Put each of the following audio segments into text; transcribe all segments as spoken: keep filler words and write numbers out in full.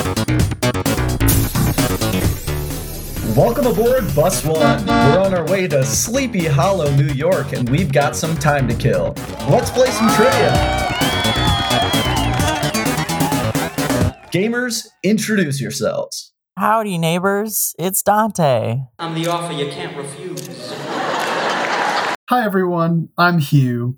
Welcome aboard Bus One. We're on our way to Sleepy Hollow, New York, and we've got some time to kill. Let's play some trivia. Gamers, introduce yourselves. Howdy, neighbors. It's Dante. I'm the offer you can't refuse. Hi, everyone. I'm Hugh.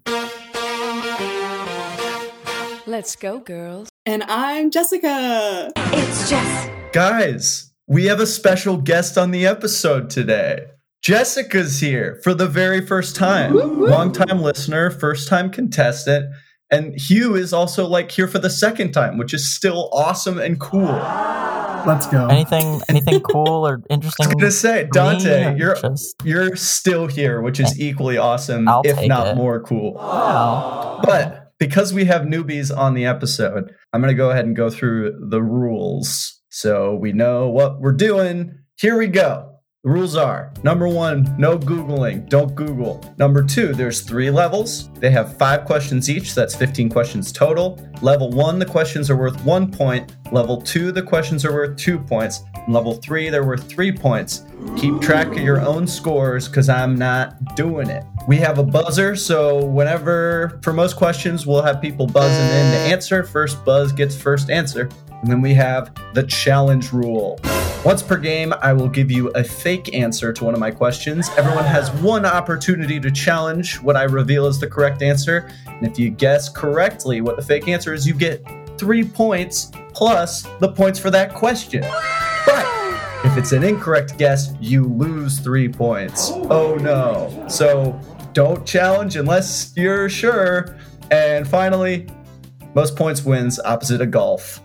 Let's go, girls. And I'm Jessica. It's Jess. Guys, we have a special guest on the episode today. Jessica's here for the very first time. Long-time listener, first-time contestant. And Hugh is also like here for the second time, which is still awesome and cool. Let's go. Anything anything cool or interesting? I was going to say, Dante, me, you're just... you're still here, which is equally awesome, I'll if take not it. more cool. Wow. But because we have newbies on the episode, I'm going to go ahead and go through the rules so we know what we're doing. Here we go. The rules are, number one, no Googling. Don't Google. Number two, there's three levels. They have five questions each. So that's fifteen questions total. Level one, the questions are worth one point. Level two, the questions are worth two points. And level three, they're worth three points. Keep track of your own scores because I'm not doing it. We have a buzzer, so whenever, for most questions, we'll have people buzzing in to answer. First buzz gets first answer. And then we have the challenge rule. Once per game, I will give you a fake answer to one of my questions. Everyone has one opportunity to challenge what I reveal as the correct answer. And if you guess correctly what the fake answer is, you get three points plus the points for that question. But if it's an incorrect guess, you lose three points. Oh no. So don't challenge unless you're sure. And finally, most points wins, opposite of golf.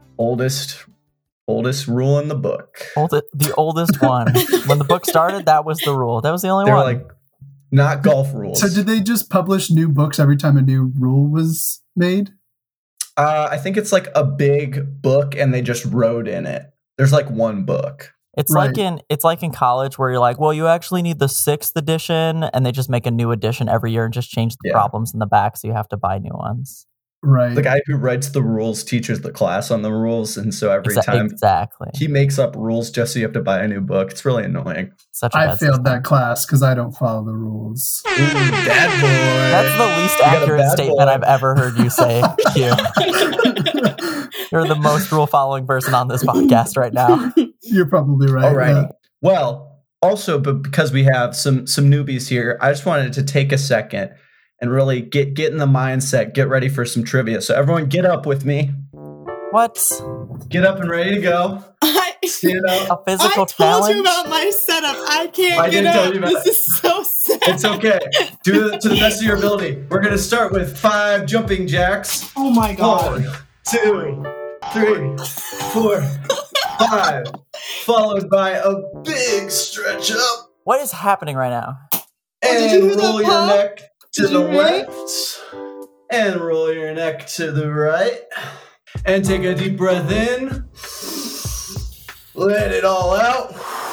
Oldest Oldest rule in the book. Old, the oldest one. When the book started, that was the rule. That was the only They're one. like, not golf rules. So did they just publish new books every time a new rule was made? Uh, I think it's like a big book and they just wrote in it. There's like one book. It's Right. like in it's like in college where you're like, well, you actually need the sixth edition, and they just make a new edition every year and just change the Yeah. problems in the back, so you have to buy new ones. Right. The guy who writes the rules teaches the class on the rules, and so every Exa- time exactly. he makes up rules just so you have to buy a new book. It's really annoying. Such a I bad failed system. that class because I don't follow the rules. Ooh, bad boy. That's the least You got a accurate bad statement boy. I've ever heard you say, Hugh. You're the most rule-following person on this podcast right now. You're probably right. Alrighty. yeah. Well, also, but because we have some some newbies here, I just wanted to take a second and really get get in the mindset, get ready for some trivia. So everyone, get up with me. What? Get up and ready to go. I, Stand up. A physical I told challenge? you about my setup. I can't I get didn't tell up. you about This it. is so sad. It's okay. Do it to the best of your ability. We're gonna start with five jumping jacks. Oh my god. One, two, three, four, five. Followed by a big stretch up. What is happening right now? did you And hear that roll your pop? neck to Did the you hear it? left. And roll your neck to the right. And take a deep breath in. Let it all out.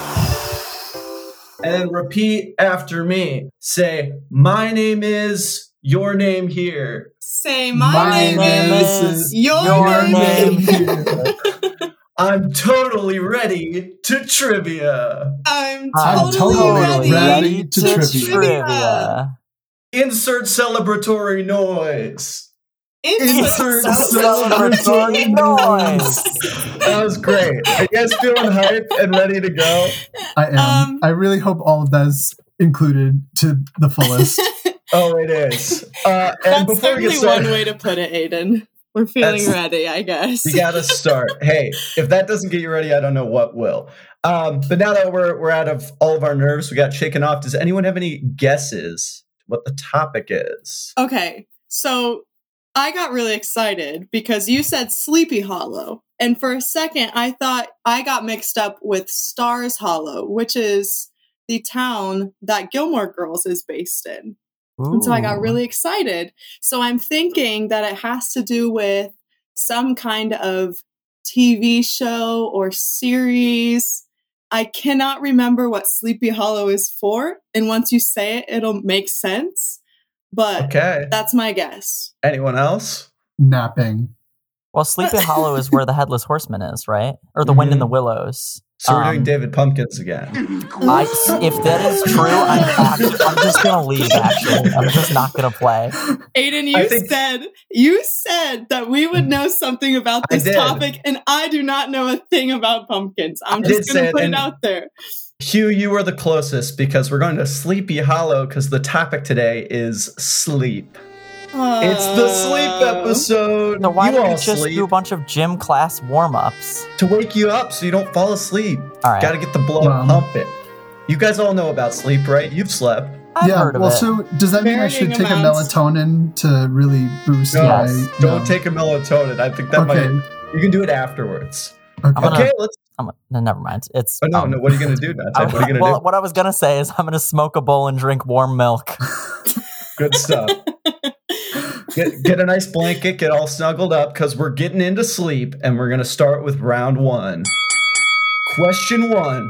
And then repeat after me. Say, my name is, your name here. Say my, My name, name is, is your, your name. name. I'm totally ready to trivia. I'm I'm totally, totally ready, ready to trivia. trivia. Insert celebratory noise. Insert Celebratory noise. That was great. Are you guys feeling hyped and ready to go? I am. Um, I really hope all of that is included to the fullest. Oh, it is. Uh, and That's before we get certainly started, one way to put it, Aiden. We're feeling That's- ready, I guess. you gotta start. Hey, if that doesn't get you ready, I don't know what will. Um, but now that we're we're out of all of our nerves, we got shaken off. Does anyone have any guesses what the topic is? Okay, so I got really excited because you said Sleepy Hollow. And for a second, I thought I got mixed up with Stars Hollow, which is the town that Gilmore Girls is based in. And so I got Ooh. really excited. So I'm thinking that it has to do with some kind of T V show or series. I cannot remember what Sleepy Hollow is for. And once you say it, it'll make sense. But Okay. that's my guess. Anyone else? Napping. Well, Sleepy Hollow is where the Headless Horseman is, right? Or the Wind in the Willows. So we're doing Um, David Pumpkins again. I, if that is true, I'm, act- I'm just going to leave, actually. I'm just not going to play. Aiden, you I think- said you said that we would know something about I this did. topic, and I do not know a thing about pumpkins. I'm I did just say going it, to put and- it out there. Hugh, you were the closest because we're going to Sleepy Hollow because the topic today is sleep. It's the sleep Uh, episode. So why you don't all we just sleep do a bunch of gym class warm-ups? to wake you up so you don't fall asleep. All right. Got to get the blood Wow. pumping. You guys all know about sleep, right? You've slept. I've yeah, heard of well, it. so does that mean I should Varying take amounts. a melatonin to really boost No, my... don't no. take a melatonin. I think that Okay. might. You can do it afterwards. Okay. I'm gonna- Okay, let's. I'm, no, never mind. It's Oh no, um, no. What are you gonna do, Dante? I- What are you gonna well, do? what I was gonna say is I'm gonna smoke a bowl and drink warm milk. Good stuff. Get, get a nice blanket, get all snuggled up because we're getting into sleep, and we're gonna start with round one. Question one.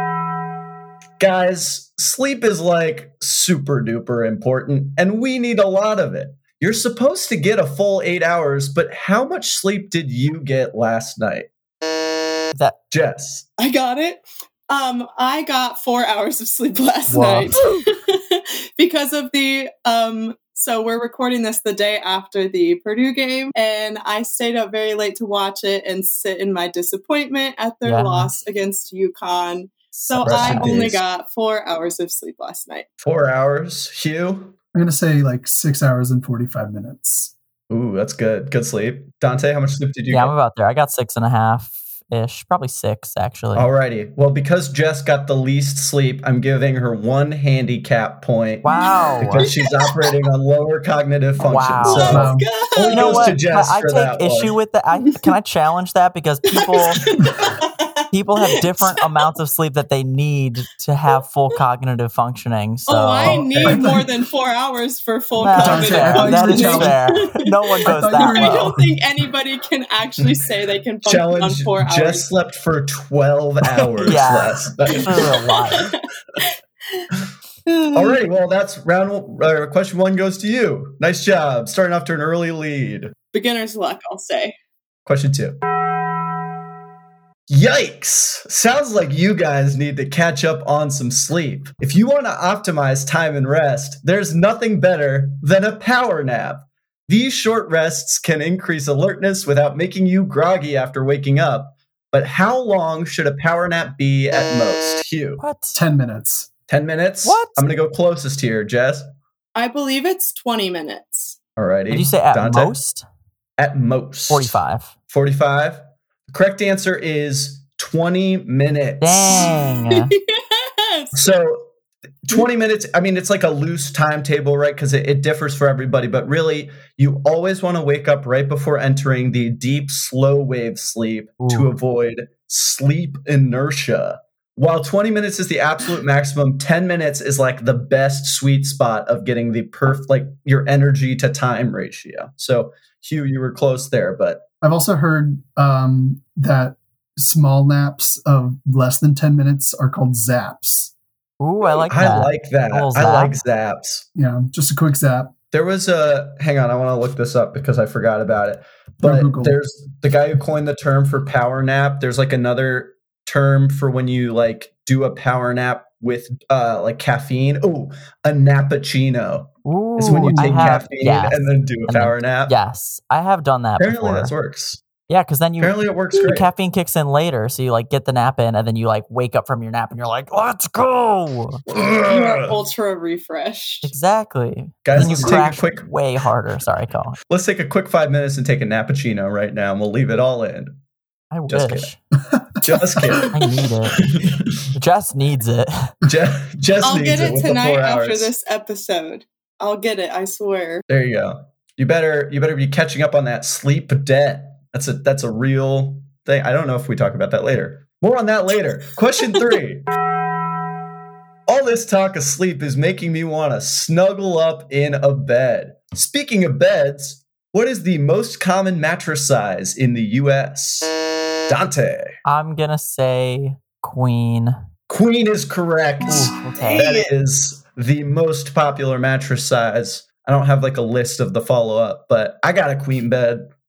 Guys, sleep is like super duper important, and we need a lot of it. You're supposed to get a full eight hours, but how much sleep did you get last night? That Jess. I got it. Um, I got four hours of sleep last Wow. night because of the um. So we're recording this the day after the Purdue game, and I stayed up very late to watch it and sit in my disappointment at their Yeah. loss against UConn. So Rest I in only peace. got four hours of sleep last night. Four hours. Hugh? I'm going to say like six hours and forty-five minutes. Ooh, that's good. Good sleep. Dante, how much sleep did you yeah, get? I'm about there. I got six and a half ish, probably six actually. Alrighty. Well, because Jess got the least sleep, I'm giving her one handicap point Wow. because she's operating on lower cognitive function. Wow. So Let's Um, go! only You know goes what? to Jess I for take that issue one. with that. I, can I challenge that because people people have different amounts of sleep that they need to have full cognitive functioning. So oh, I Oh, need okay. more than four hours for full that's Dante, cognitive I fair. thought you That were is functioning. fair. No one goes thought you that were- I low. don't think anybody can actually say they can function on Challenge. four Jess hours. slept for twelve hours Yeah. last night. It's really a lot. Alright, well, that's round one. Uh, question one goes to you. Nice job. Starting off to an early lead. Beginner's luck, I'll say. Question two. Yikes! Sounds like you guys need to catch up on some sleep. If you want to optimize time and rest, there's nothing better than a power nap. These short rests can increase alertness without making you groggy after waking up. But how long should a power nap be at most? Hugh? What? ten minutes. ten minutes? What? I'm going to go closest here, Jess. I believe it's twenty minutes. Alrighty. Did you say at Dante? most? At most. forty-five. forty-five. The correct answer is twenty minutes. Dang. Yes. So twenty minutes, I mean, it's like a loose timetable, right? Because it, it differs for everybody. But really, you always want to wake up right before entering the deep, slow wave sleep to Ooh. avoid sleep inertia. While twenty minutes is the absolute maximum, ten minutes is like the best sweet spot of getting the perf, like your energy to time ratio. So, Hugh, you were close there, but I've also heard um, that small naps of less than ten minutes are called zaps. Ooh, I like I that. like that. A little I zap. like zaps. Yeah, just a quick zap. There was a hang on, I want to look this up because I forgot about it. Or But Google. there's the guy who coined the term for power nap. There's like another term for when you like do a power nap with uh like caffeine. Oh, a nappuccino Ooh, is when you I take have, caffeine yes. and then do a And then- power nap. Yes, I have done that Apparently before. that works. Yeah, because then you Apparently it works the great. caffeine kicks in later, so you like get the nap in, and then you like wake up from your nap, and you're like, "Let's go!" You're ultra refreshed. Exactly. Guys, then you let's take a crash quick way harder. Sorry, Colin. let's take a quick five minutes and take a nappuccino right now, and we'll leave it all in. I Just wish. Just kidding. I need it. Jess needs it. Je- Jess I'll needs get it it with the tonight four after hours. this episode. I'll get it, I swear. There you go. You better you better be catching up on that sleep debt. That's a that's a real thing. I don't know if we talk about that later. More on that later. Question three. All this talk of sleep is making me want to snuggle up in a bed. Speaking of beds, what is the most common mattress size in the U S? Dante. I'm gonna say Queen. Queen is correct. Ooh, okay. That is the most popular mattress size. I don't have like a list of the follow up, but I got a queen bed.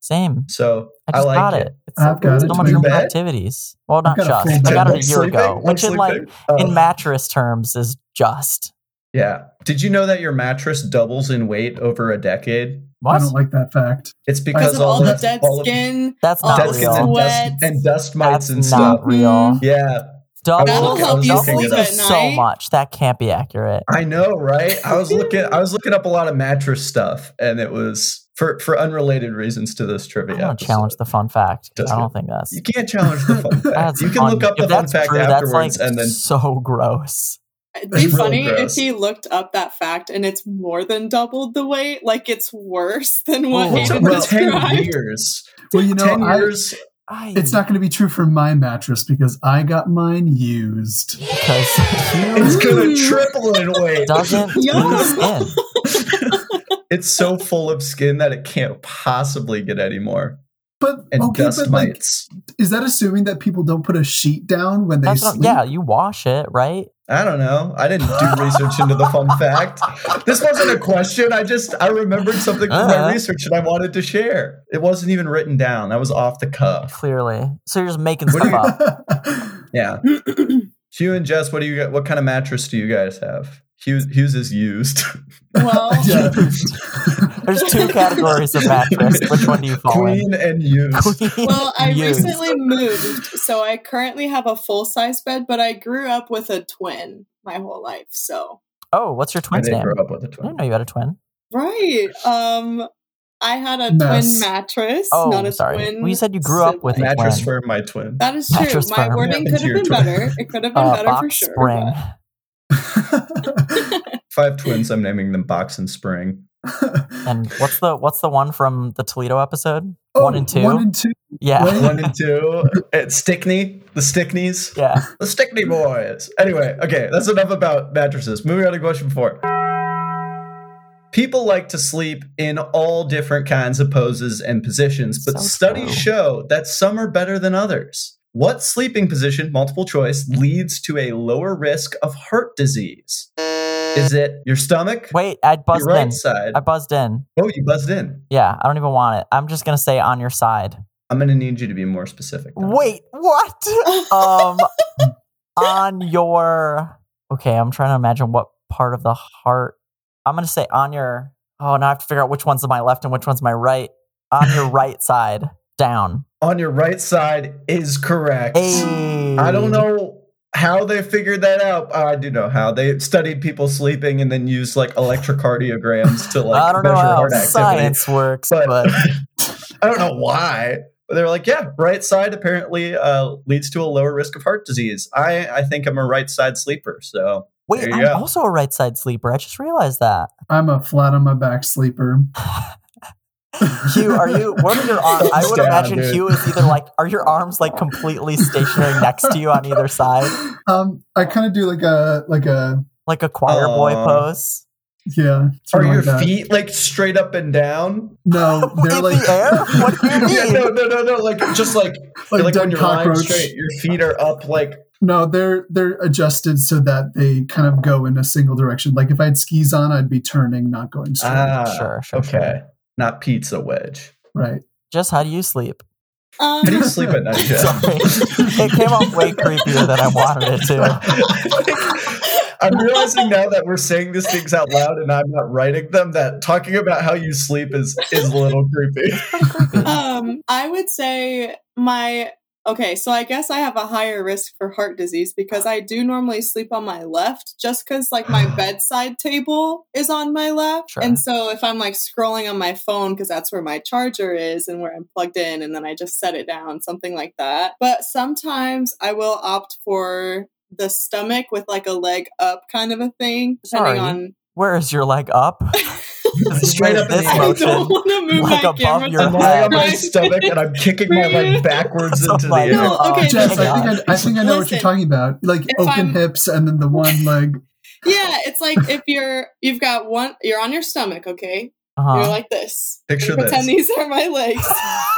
Same. So I I, just like got it. it. It's so, I've got so it. much You room for bet. activities. Well, not got a just. full I bed. got it a Like year sleeping? ago, Like which in like sleeping? Oh. in mattress terms is just. Yeah. Did you know that your mattress doubles in weight over a decade? I What? don't like that fact. It's Because because of all, all the the dead all of skin, That's all not dead the skin real. and dust, sweat. and dust mites That's and not stuff. real. Yeah. Double. That'll looking- I help was you looking doubles it sleep up. at is so night. much. That can't be accurate. I know, right? I was looking I was looking up a lot of mattress stuff, and it was for for unrelated reasons to this trivia. I don't episode. challenge the fun fact. Just I don't kidding. think that's. You can't challenge the fun fact. That's You can un- look up the if fun that's fact true, afterwards, that's like and then so gross. It'd That's be real funny gross. if he looked up that fact and it's more than doubled the weight. Like it's worse than what Ooh. what's Hayden up with ten described. years? Well, you know, ten I, years. I, it's not going to be true for my mattress because I got mine used. because It's you gonna triple in weight. doesn't Yeah. lose skin. It's so full of skin that it can't possibly get any more. But And okay, dust but like, mites. is that assuming that people don't put a sheet down when they That's not, sleep? yeah, you wash it, right? I don't know. I didn't do research into the fun fact. This wasn't a question. I just I remembered something from Uh-huh. my research and I wanted to share. It wasn't even written down. That was off the cuff. Clearly. So you're just making What do stuff you- up. Yeah. Hugh and Jess, what do you got? What kind of mattress do you guys have? Hughes, Hughes is used. Well, Yeah. There's two categories of mattress. Which one do you fall Queen and used. in? Queen. well, I used. recently moved, so I currently have a full size bed, but I grew up with a twin my whole life. So Oh, what's your I twin's didn't name? grow up with a I twin. didn't know you had a twin. right, um, I had a Mess. twin mattress, Oh, not a sorry. twin. Well, you said you grew up with a sibling. Mattress twin. for my twin. That is true. Mattress My firm. wording Happened could to have your been twin. better. It could have been Uh, better box for sure. spring. If I have twins, I'm naming them Box and Spring. And what's the what's the one from the Toledo episode? Oh, one and two. One and two. yeah. Wait. One and two. It's Stickney. The Stickneys. Yeah. The Stickney boys. Anyway, okay, that's enough about mattresses. Moving on to question four. People like to sleep in all different kinds of poses and positions, but So studies true. show that some are better than others. What sleeping position, multiple choice, leads to a lower risk of heart disease? Is it your stomach? Wait, I Your buzzed right in. side? I buzzed in. Oh, you buzzed in. Yeah, I don't even want it. I'm just gonna say on your side. I'm going to need you to be more specific. now. Wait, what? um, on your. Okay, I'm trying to imagine what part of the heart. I'm gonna say on your. Oh, now I have to figure out which one's my left and which one's my right. On your right side, down. On your right side is correct. Hey. I don't know how they figured that out. I do know how. They studied people sleeping and then used like electrocardiograms to like I don't know measure how heart activity. science works, But, but I don't know why. But they were like, yeah, right side apparently uh, leads to a lower risk of heart disease. I, I think I'm a right side sleeper. So wait, there you I'm go. also a right side sleeper. I just realized that. I'm a flat on my back sleeper. Hugh, are you? What are your arms? I would Thumbs down, imagine dude. Hugh is either like, are your arms like completely stationary next to you on either side, Um, I kind of do like a like a like a choir boy Aw. pose? yeah. Are something your like that. feet like straight up and down? No, they're In like the air? What do you mean? Yeah, no, no, no, no. Like just like like, like, dead when you're lying cockroach. straight, your feet are up like. No, they're they're adjusted so that they kind of go in a single direction. Like if I had skis on, I'd be turning, not going straight. Ah, Sure, sure, okay. sure. Not pizza wedge. Right. Just how do you sleep? Um, How do you sleep at night, Jeff? Sorry, it came off way creepier than I wanted it to. I'm realizing now that we're saying these things out loud and I'm not writing them, that talking about how you sleep is is a little creepy. um, I would say my okay, so I guess I have a higher risk for heart disease because I do normally sleep on my left just because like my bedside table is on my left. Sure. And so if I'm like scrolling on my phone because that's where my charger is and where I'm plugged in and then I just set it down, something like that. But sometimes I will opt for the stomach with like a leg up kind of a thing, depending Sorry. on Where is your leg up? Straight up in this the I air. motion. don't want to move like my above camera. your I'm so lying on my much. stomach and I'm kicking my leg backwards Oh into the my air. No, God. okay, Jess, listen. I think I, I think I know what you're Listen. talking about. Like If open I'm- hips and then the one leg. Yeah, it's like if you're you've got one you're on your stomach, okay? Uh-huh. You're like this. Picture Pretend this. these are my legs.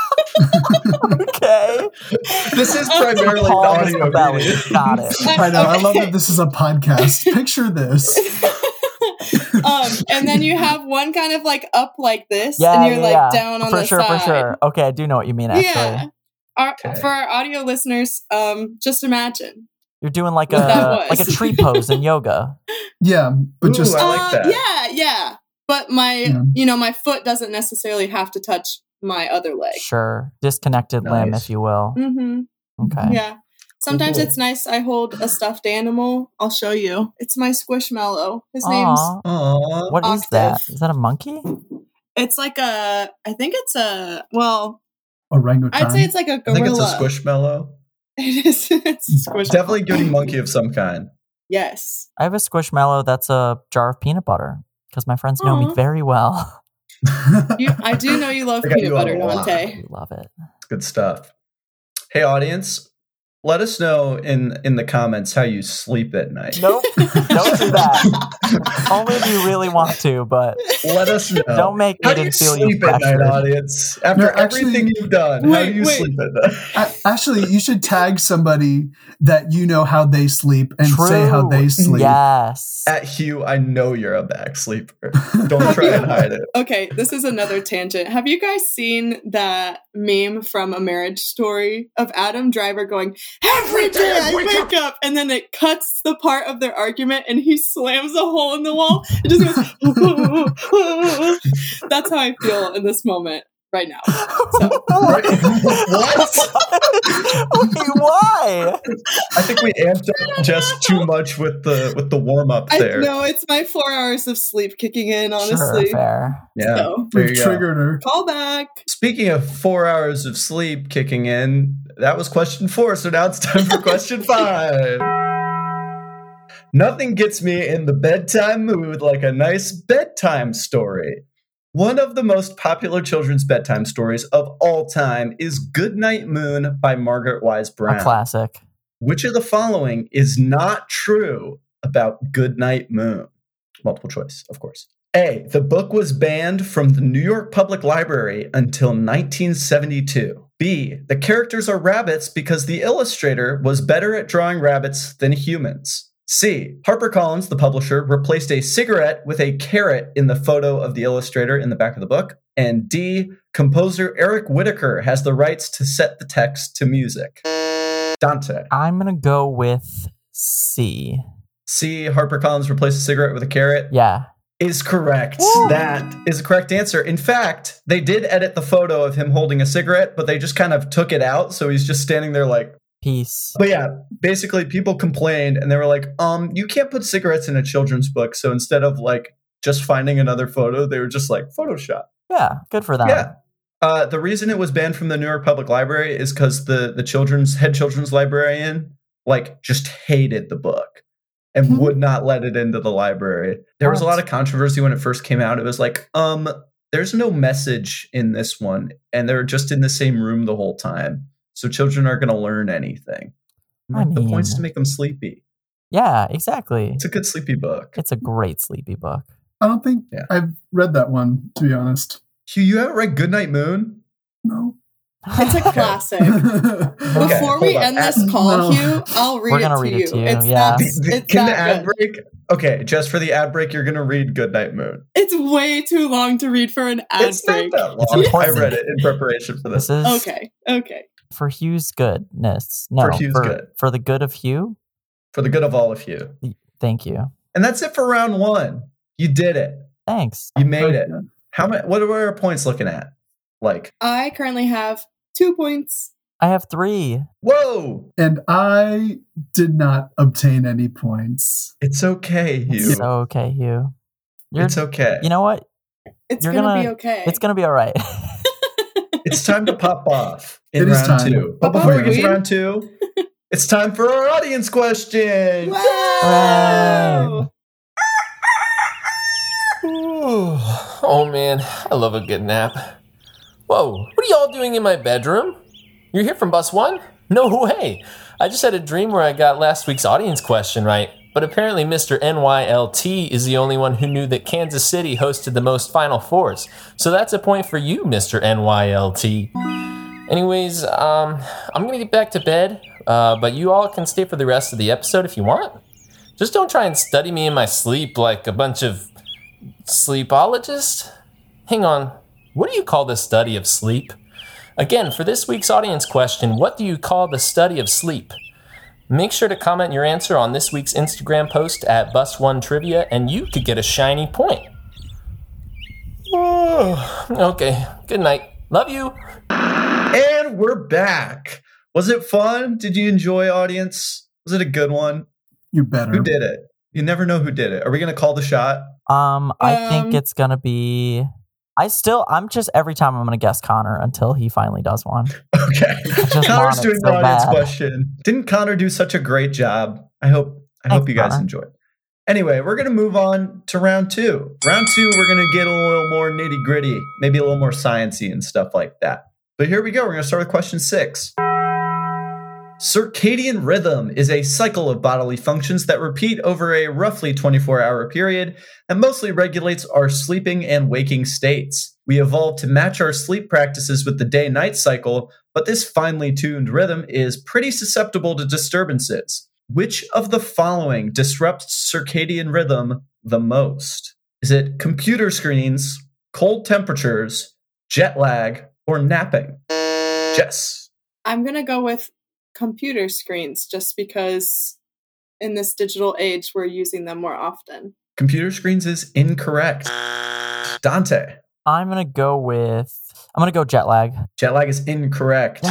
Okay. This is primarily an Palm is audio the belly. medium. Got it. I know. I love Okay. that this is a podcast. Picture this. um, and then you have one kind of like up like this, Yeah, and you're yeah, like yeah. down on for the sure, side. for sure. Okay, I do know what you mean. Actually, Yeah. Our, Okay. For our audio listeners, um, just imagine. you're doing like What that a was. like a tree pose in yoga. Yeah, but Ooh, just I like Uh, that. Yeah, yeah. But my, Yeah. you know, my foot doesn't necessarily have to touch my other leg. Sure, disconnected limb, Nice. if you will. Mm-hmm. Okay. Yeah. Sometimes Cool. it's nice. I hold a stuffed animal. I'll show you. It's my Squishmallow. His name's. Aw. Aw. What is that? Octave. Is that a monkey? It's like a. I think it's a. Well, orangutan. I'd say it's like a I think it's gorilla. a squishmallow. It is. It's a squishmallow. Definitely good monkey of some kind. Yes. I have a Squishmallow that's a jar of peanut butter because my friends know me Aw. very well. You, I do know you love I got peanut you a butter, lot. Dante. We love it. Good stuff. Hey, audience, let us know in in the comments how you sleep at night. Nope. Don't do that. Only if you really want to, but Let us know. don't make How me do you feel you sleep at night, pressured. audience? After No, actually- everything you've done, how Wait, do you wait. sleep at night? A- Actually, you should tag somebody that you know how they sleep and say how True. they sleep. Yes. At Hugh, I know you're a back sleeper. Don't try and hide it. Okay, this is another tangent. Have you guys seen that meme from A Marriage Story of Adam Driver going, "Every day I wake up," and then it cuts the part of their argument and he slams a hole in the wall? It just goes, that's how I feel in this moment right now. So, Right? What? Wait, why? I think we amped up just too much with the with the warm up I there. know it's my four hours of sleep kicking in, Sure, honestly. fair. Yeah. So, There We've you go. triggered her. call back. Speaking of four hours of sleep kicking in, that was question four. So now it's time for question five. Nothing gets me in the bedtime mood like a nice bedtime story. One of the most popular children's bedtime stories of all time is Goodnight Moon by Margaret Wise A Brown. classic. Which of the following is not true about Goodnight Moon? Multiple choice, of course. A. The book was banned from the New York Public Library until nineteen seventy-two. B. The characters are rabbits because the illustrator was better at drawing rabbits than humans. C. HarperCollins, the publisher, replaced a cigarette with a carrot in the photo of the illustrator in the back of the book. And D. Composer Eric Whitacre has the rights to set the text to music. Dante. I'm going to go with C. C. HarperCollins replaced a cigarette with a carrot Yeah. is correct. Woo! That is the correct answer. In fact, they did edit the photo of him holding a cigarette, but they just kind of took it out. So he's just standing there like, Peace. but yeah, basically people complained and they were like, um, you can't put cigarettes in a children's book. So instead of like just finding another photo, they were just like Photoshop. Yeah, good for them. Yeah. Uh, the reason it was banned from the New York Public Library is because the, the children's head children's librarian like just hated the book and Hmm. would not let it into the library. There was a What? lot of controversy when it first came out. It was like, um, there's no message in this one, and they're just in the same room the whole time. So children aren't going to learn anything. I the point's mean- to make them sleepy. Yeah, exactly. It's a good sleepy book. It's a great sleepy book. I don't think Yeah. I've read that one, to be honest. Hugh, you haven't read Goodnight Moon? No. It's a classic. Okay, Before we hold on. end this Uh, call, no. Hugh, I'll read, We're it, gonna to read you. it to you, It's yeah. that, The- the- it's Can the that ad good. break? Okay, just for the ad break, you're going to read Goodnight Moon. It's way too long to read for an ad It's break. not that It's long. I important. read it in preparation for this. This is Okay, okay. for Hugh's goodness. No, For Hugh's good. For the good of Hugh. For the good of all of you. Thank you. And that's it for round one. You did it. Thanks. You made it. Okay. How many? What are our points looking at? Like, I currently have two points. I have three. whoa! And I did not obtain any points. It's okay, Hugh. It's okay, Hugh. You're, It's okay. You know what? It's You're gonna, gonna- be okay. It's gonna be all right. It's time to pop off in It is round time. two. But Pop before off, we get to Queen. round two, it's time for our audience question. Wow! Ooh. Oh man, I love a good nap. Whoa, what are y'all doing in my bedroom? You're here from bus one? No way! I just had a dream where I got last week's audience question right, but apparently Mister N Y L T is the only one who knew that Kansas City hosted the most Final Fours. So that's a point for you, Mister N Y L T. Anyways, um, I'm gonna get back to bed, uh, but you all can stay for the rest of the episode if you want. Just don't try and study me in my sleep like a bunch of sleepologists. Hang on. What do you call the study of sleep? Again, for this week's audience question, what do you call the study of sleep? Make sure to comment your answer on this week's Instagram post at Bus One Trivia, and you could get a shiny point. Oh, okay, good night. Love you. And we're back. Was it fun? Did you enjoy, audience? Was it a good one? You better. Who did it? You never know who did it. Are we going to call the shot? Um, I Um, think it's gonna be. I still, I'm just every time I'm gonna guess Connor until he finally does one. Okay. just want Connor's it doing so the audience bad. question. Didn't Connor do such a great job? I hope I Thanks, hope you guys Connor. enjoyed. Anyway, we're gonna move on to round two. Round two, we're gonna get a little more nitty gritty, maybe a little more sciencey and stuff like that. But here we go. We're gonna start with question six. Circadian rhythm is a cycle of bodily functions that repeat over a roughly twenty-four hour period and mostly regulates our sleeping and waking states. We evolved to match our sleep practices with the day-night cycle, but this finely tuned rhythm is pretty susceptible to disturbances. Which of the following disrupts circadian rhythm the most? Is it computer screens, cold temperatures, jet lag, or napping? Jess. I'm going to go with computer screens just because in this digital age, we're using them more often. Computer screens is incorrect. Dante. I'm gonna go with. I'm gonna go jet lag. Jet lag is incorrect.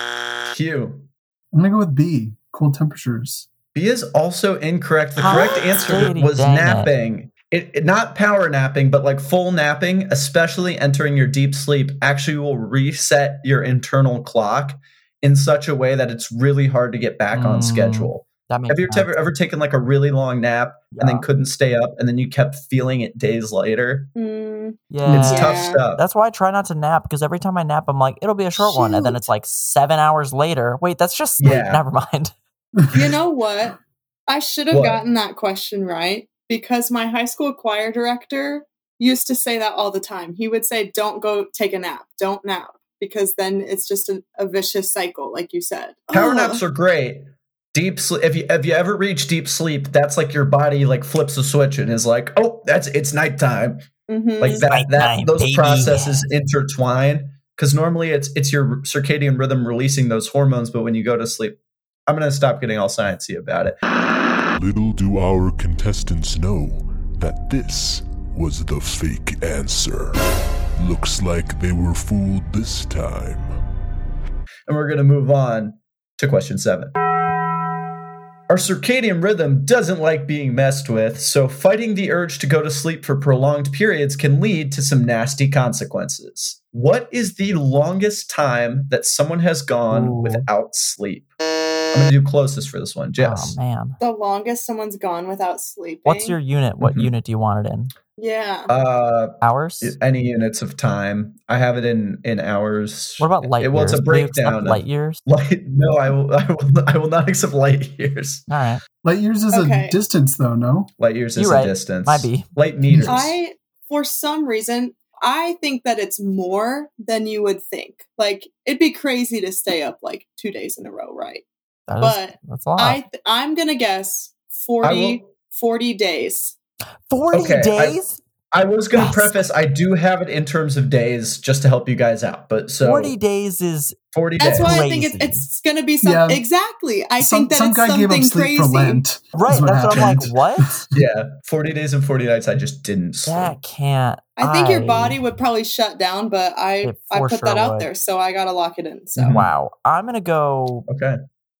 Q. I'm gonna go with B. Cold temperatures. B is also incorrect. The Ah, correct answer Sadie, was dang it. napping. It, it- not power napping, but like full napping, especially entering your deep sleep, actually will reset your internal clock in such a way that it's really hard to get back on Mm, schedule. That makes Have you sense. ever, ever taken like a really long nap and then Yeah. couldn't stay up and then you kept feeling it days later? Mm, Yeah. It's tough Yeah. stuff. That's why I try not to nap because every time I nap, I'm like, it'll be a short one, and then Shoot. it's like seven hours later. Wait, that's just sleep. Yeah. Never mind. you know what? I should have What? gotten that question right because my high school choir director used to say that all the time. He would say, don't go take a nap. Don't nap. Because then it's just a, a vicious cycle, like you said. Power Ugh. naps are great. Deep sleep. If you if you ever reach deep sleep, that's like your body like flips a switch and is like, oh, that's it's nighttime. Mhm. Like that. Nighttime, That those baby. processes intertwine because normally it's it's your circadian rhythm releasing those hormones, but when you go to sleep, I'm gonna stop getting all sciencey about it. Little do our contestants know that this was the fake answer. Looks like they were fooled this time. And we're gonna move on to question seven. Our circadian rhythm doesn't like being messed with, so fighting the urge to go to sleep for prolonged periods can lead to some nasty consequences. What is the longest time that someone has gone Ooh. without sleep? I'm going to do closest for this one. Jess. Oh man. The longest someone's gone without sleeping. What's your unit? What Mhm. unit do you want it in? Yeah. Uh, Hours? any units of time. I have it in, in hours. What about light It- well, years? it's a Do you accept breakdown. of- light years? Light, no, I will, I will. I will not accept light years. All right. Light years is Okay. a distance, though. No. Light years is You're a right. distance. Might be. Light meters. I, for some reason, I think that it's more than you would think. Like, it'd be crazy to stay up like two days in a row, right? That is, But that's a lot. I, th- I'm going to guess forty, I will- forty days. Forty Okay, I- days. I was going to Yes. preface, I do have it in terms of days just to help you guys out. But so Forty days is forty That's days. why I think it's, Crazy. it's going to be something. Yeah. Exactly. I some think that some it's guy gave something up sleep crazy. for Lent. right. is what That's what I'm like. happened. What? Yeah, forty days and forty nights. I just didn't sleep. That can't. I think your body would probably shut down, but I It I for put sure that out would. there, so I got to lock it in. So Mhm. Wow. I'm gonna go Okay,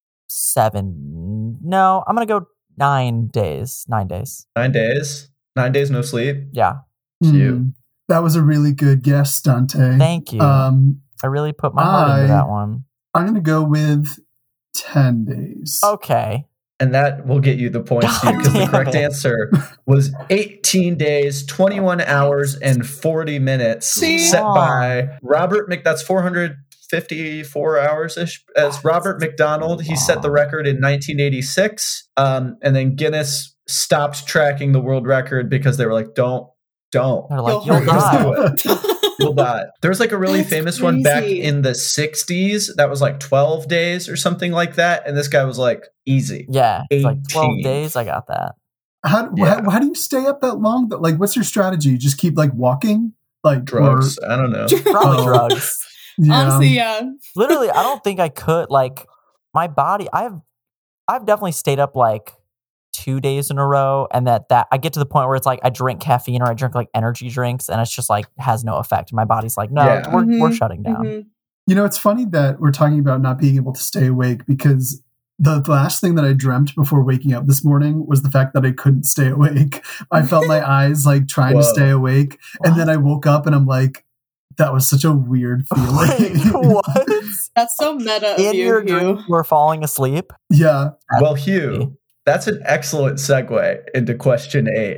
seven. No, I'm gonna go nine days. Nine days. nine days. Nine days no sleep. Yeah. Cute. Mm, that was a really good guess, Dante. Thank you. Um, I really put my heart into I- that one. I'm going to go with ten days. Okay. And that will get you the points God because the damn correct it. answer was eighteen days, twenty-one hours, and forty minutes. See? Set Wow. by Robert Mc. That's four hundred fifty-four hours ish. As Robert McDonald, he set the record in nineteen eighty-six. Um, and then Guinness stopped tracking the world record because they were like, "Don't, don't, They're like, You'll you'll hurt die. you'll die." There was like a really That's famous one back crazy. in the sixties that was like twelve days or something like that, and this guy was like, "Easy." Yeah. It's like twelve eighteen. days. I got that. How, Yeah. how how do you stay up that long? But like, what's your strategy? Just keep like walking, like Drugs. Or, I don't know. Probably Oh. drugs. yeah. Honestly, yeah. Literally, I don't think I could. Like my body, I've I've definitely stayed up like two days in a row, and that that I get to the point where it's like I drink caffeine or I drink like energy drinks, and it's just like has no effect. My body's like, no, Yeah. we're we're Mhm, shutting down. mhm. You know, it's funny that we're talking about not being able to stay awake because the last thing that I dreamt before waking up this morning was the fact that I couldn't stay awake. I felt my eyes like trying Whoa. to stay awake, and then I woke up and I'm like, that was such a weird feeling. Wait, what? That's so meta of In you, your Hugh. dream, you were falling asleep. Yeah. Well, Hugh, that's an excellent segue into question eight.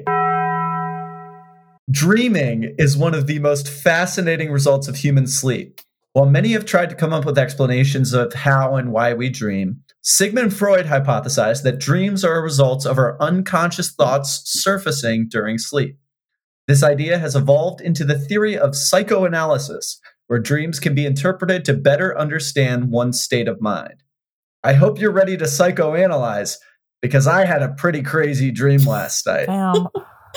Dreaming is one of the most fascinating results of human sleep. While many have tried to come up with explanations of how and why we dream, Sigmund Freud hypothesized that dreams are a result of our unconscious thoughts surfacing during sleep. This idea has evolved into the theory of psychoanalysis, where dreams can be interpreted to better understand one's state of mind. I hope you're ready to psychoanalyze, because I had a pretty crazy dream last night. Damn.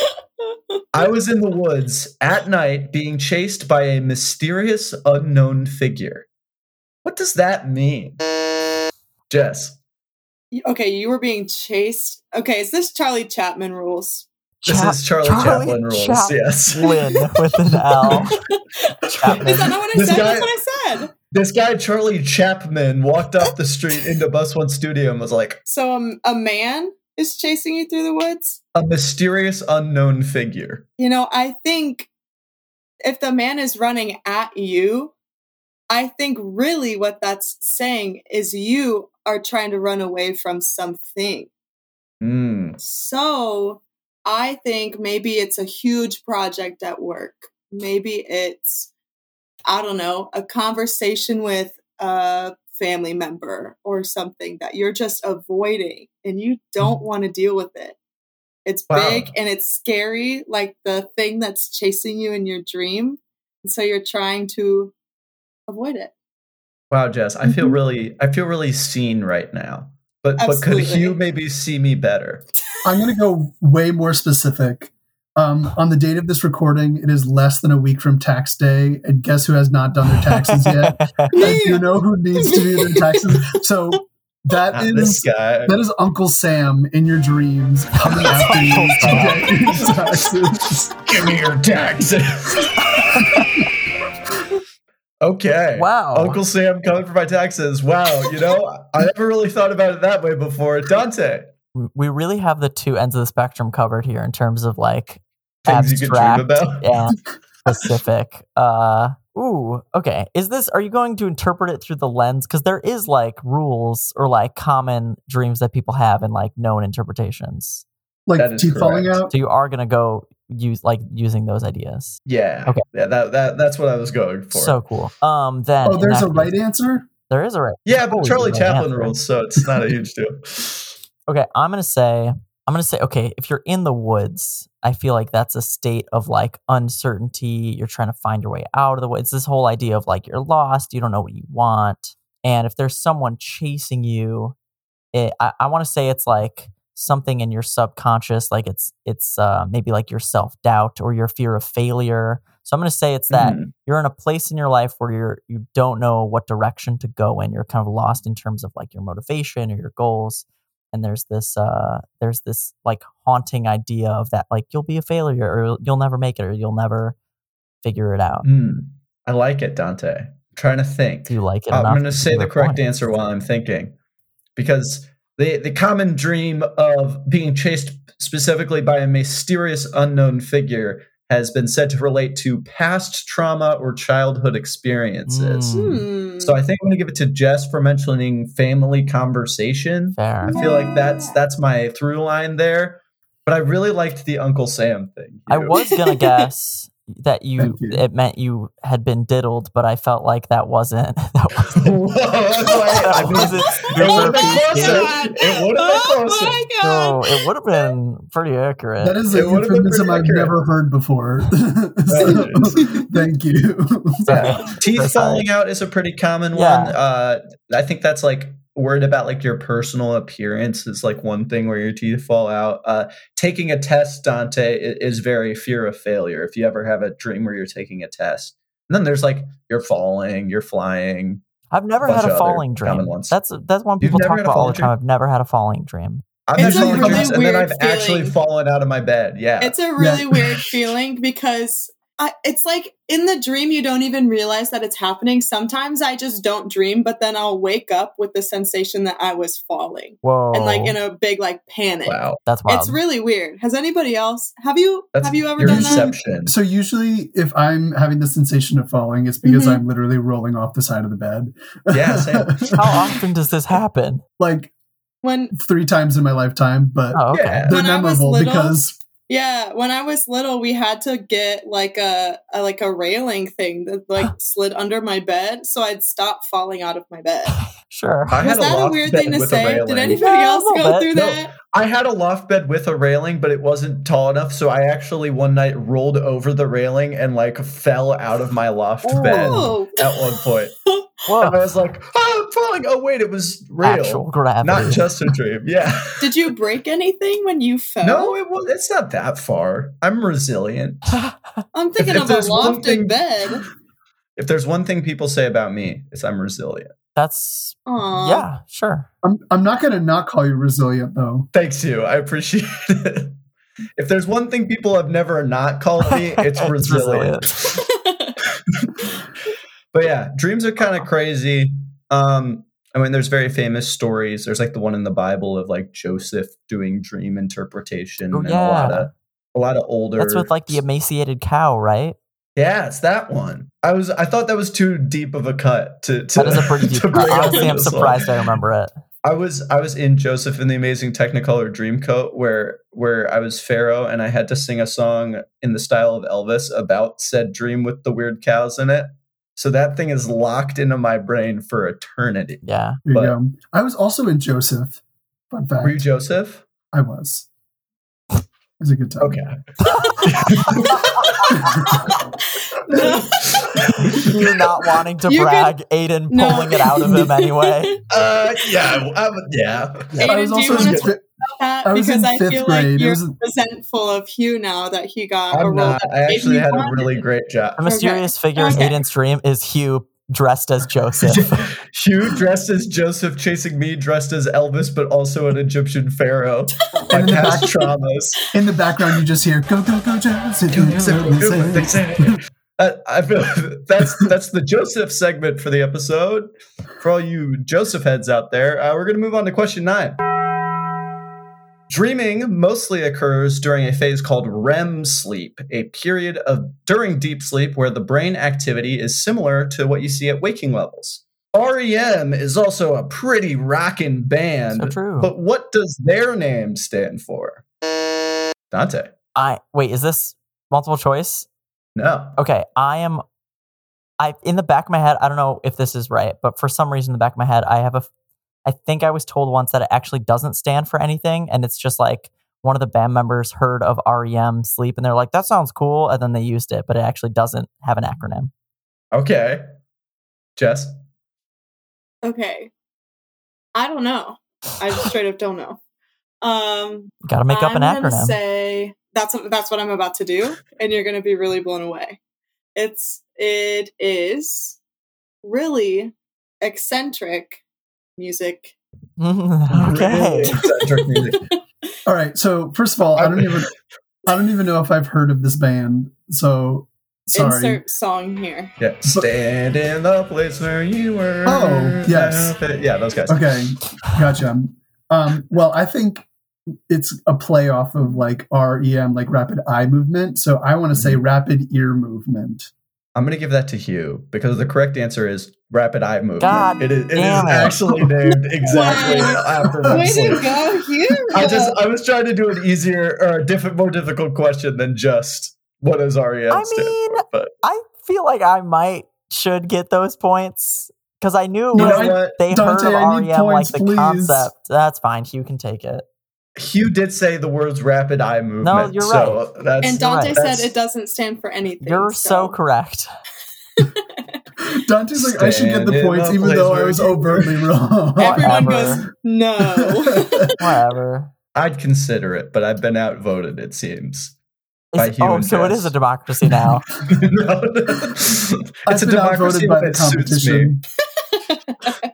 I was in the woods at night being chased by a mysterious unknown figure. What does that mean? Jess, Okay, you were being chased. Okay, is this Charlie Chapman rules? this Cha- is Charlie, Chaplin rules, Chap- yes. Lynn with an L. Chapman. Is that not what I This said? guy- That's what I said. This guy, Charlie Chapman, walked up the street into Bus One Studio and was like, So um, a man is chasing you through the woods? a mysterious unknown figure. You know, I think if the man is running at you, I think really what that's saying is you are trying to run away from something. Mm. So I think maybe it's a huge project at work. Maybe it's, I don't know, a conversation with a family member or something that you're just avoiding and you don't want to deal with it. It's Wow. big and it's scary, like the thing that's chasing you in your dream. And so you're trying to avoid it. Wow, Jess, I feel Mhm. really, I feel really seen right now. But but could Absolutely. Hugh maybe see me better? I'm going to go way more specific. Um, on the date of this recording, it is less than a week from tax day. And guess who has not done their taxes yet? And you know who needs to do their taxes? So that Not this is guy. that is Uncle Sam in your dreams coming after you to get your taxes. Give me your taxes. Okay. Wow. Uncle Sam coming for my taxes. Wow. You know, I never really thought about it that way before. Dante, We really have the two ends of the spectrum covered here in terms of like things you could dream abstract about. and specific. Uh, ooh, okay. Is this? Are you going to interpret it through the lens? Because there is like rules or like common dreams that people have and like known interpretations. Like That is teeth falling correct. out. So you are going to go use like using those ideas. Yeah. Okay. Yeah, that, that that's what I was going for. So cool. Um, then Oh, in there's that a right case- answer? There is a right. yeah, there's but always a Charlie right Chaplin answer. rules, so it's not a huge deal. Okay, I'm gonna say I'm gonna say okay, if you're in the woods, I feel like that's a state of like uncertainty. You're trying to find your way out of the woods. This whole idea of like you're lost, you don't know what you want. And if there's someone chasing you, it, I, I want to say it's like something in your subconscious, like it's it's uh, maybe like your self-doubt or your fear of failure. So I'm gonna say it's that Mhm. you're in a place in your life where you're you don't know what direction to go in. You're kind of lost in terms of like your motivation or your goals. And there's this uh there's this like haunting idea of that like you'll be a failure or you'll never make it or you'll never figure it out. Hmm. I like it, Dante. I'm trying to think. Do you like it? I'm enough going to to say give the a correct point? answer while I'm thinking, because the the common dream of being chased specifically by a mysterious unknown figure has been said to relate to past trauma or childhood experiences. Mm. Hmm. So I think I'm going to give it to Jess for mentioning family conversation. Fair. I feel like that's that's my through line there. But I really liked the Uncle Sam thing. I Hugh. was gonna guess that you, Thank you. it meant you had been diddled, but I felt like that wasn't that wasn't, Whoa, that's why I that mean, wasn't it would have been Oh closer. my God. It would have been Oh closer. my God. so it would have been pretty accurate. That is It a would've been euphemism pretty I've accurate. never heard before. So, thank you. Yeah. Teeth Sorry. falling out is a pretty common Yeah. one. Uh, I think that's like worried about like your personal appearance is like one thing where your teeth fall out. Uh, taking a test, Dante, is very fear of failure. If you ever have a dream where you're taking a test, and then there's like you're falling, you're flying. I've never bunch had a of falling other common dream. ones. That's that's one You've people never talk had a about all falling the time. dream? I've never had a falling dream. I've It's had a falling really dreams, and then weird I've actually feeling. fallen out of my bed. Yeah, It's a really Yeah. weird feeling because I, it's like in the dream you don't even realize that it's happening. Sometimes I just don't dream, but then I'll wake up with the sensation that I was falling Whoa. and like in a big like panic. wow. That's wild. It's really weird. Has anybody else? Have you That's have you ever your done that? inception. So usually, if I'm having the sensation of falling, it's because Mhm. I'm literally rolling off the side of the bed. Yeah, same. How often does this happen? Like When three times in my lifetime, but Oh, okay. Yeah. they're When I was memorable little- because yeah, when I was little, we had to get like a, a like a railing thing that like slid under my bed, so I'd stop falling out of my bed. Sure. I Was had a that a loft weird bed thing to with a say? Did railing. anybody Yeah, a else little go bit. through No. that? I had a loft bed with a railing, but it wasn't tall enough, so I actually one night rolled over the railing and like fell out of my loft bed Oh. at one point. Whoa. And I was like, "Oh, I'm falling!" Oh wait, it was real, Actual gravity. not just a dream. Yeah. Did you break anything when you fell? No, it was. It's not that far. I'm resilient. I'm thinking if of a there's one lofted thing- bed. If there's one thing people say about me, it's I'm resilient. That's Aw. yeah, sure. I'm I'm not going to not call you resilient though. Thanks, you. I appreciate it. If there's one thing people have never not called me, it's It's resilient. But yeah, dreams are kind of crazy. Um, I mean, there's very famous stories. There's like the one in the Bible of like Joseph doing dream interpretation, Oh, and a lot yeah. of a lot of older. That's with like the emaciated cow, right? yeah, it's that one. I was I thought that was too deep of a cut to. to That is a pretty deep. to bring up Honestly, in I'm this one. surprised I remember it. I was I was in Joseph and the Amazing Technicolor Dreamcoat where where I was Pharaoh and I had to sing a song in the style of Elvis about said dream with the weird cows in it. So that thing is locked into my brain for eternity. Yeah. There But- you go. I was also in Joseph. Fun fact. Were you Joseph? I was. It was a good time. Okay. You're not wanting to You brag, Aiden No. pulling it out of him anyway. Uh, yeah, I, would- yeah. Yeah, Aiden, I was do you also wanna in talk fifth- That I was because in I fifth feel grade. like It you're was- resentful of Hugh now that he got a I'm role not. that I actually Aiden had a wanted. really great job. The mysterious figure in Okay. Aiden's dream is Hugh dressed as Joseph. Hugh dressed as Joseph chasing me, dressed as Elvis, but also an Egyptian pharaoh. My And in the past back- traumas. In the background, you just hear "Go go go Joseph." Do what they say. Uh, I feel that's that's the Joseph segment for the episode. For all you Joseph heads out there, uh, we're going to move on to question nine. Dreaming mostly occurs during a phase called R E M sleep, a period of during deep sleep where the brain activity is similar to what you see at waking levels. R E M is also a pretty rockin' band, So true. but what does their name stand for? Dante. I wait, is this multiple choice? No. Okay, I am I in the back of my head, I don't know if this is right, but for some reason in the back of my head, I have a I think I was told once that it actually doesn't stand for anything, and it's just like one of the band members heard of R E M sleep and they're like, that sounds cool, and then they used it, but it actually doesn't have an acronym. Okay. Jess? Okay. I don't know. I just straight up don't know. Um, Gotta make up I'm an gonna acronym. say that's that's what I'm about to do, and you're gonna be really blown away. It's it is really eccentric music. Okay. Really eccentric music. All right. So first of all, I don't even I don't even know if I've heard of this band. So sorry. Insert song here. Yeah. Stand in the place where you were. Oh, yes. Yeah, those guys. Okay, gotcha. Um, well, I think it's a play off of like R E M, like rapid eye movement. So I want to say Mm-hmm. rapid ear movement. I'm going to give that to Hugh because the correct answer is rapid eye movement. God it is, it is damn it. actually named exactly Wow. after Way that to sleep. go, Hugh! I just I was trying to do an easier or a different, more difficult question than just what does R E M I stand mean, for. But I feel like I might should get those points because I knew it you was know what? they Dante, heard of I need R E M like points, the please. concept. That's fine. Hugh can take it. Hugh did say the words rapid eye movement. you're so that's And Dante right. said That's- it doesn't stand for anything. You're so correct. Dante's like, I should get the Stand in points a even place though I where was you- overtly wrong. Everyone Whatever. goes, no. Whatever. I'd consider it, but I've been outvoted, it seems. By It's- Hugh oh, and so it Jess. is a democracy now. No. I've It's a been democracy outvoted by when the it suits me. competition.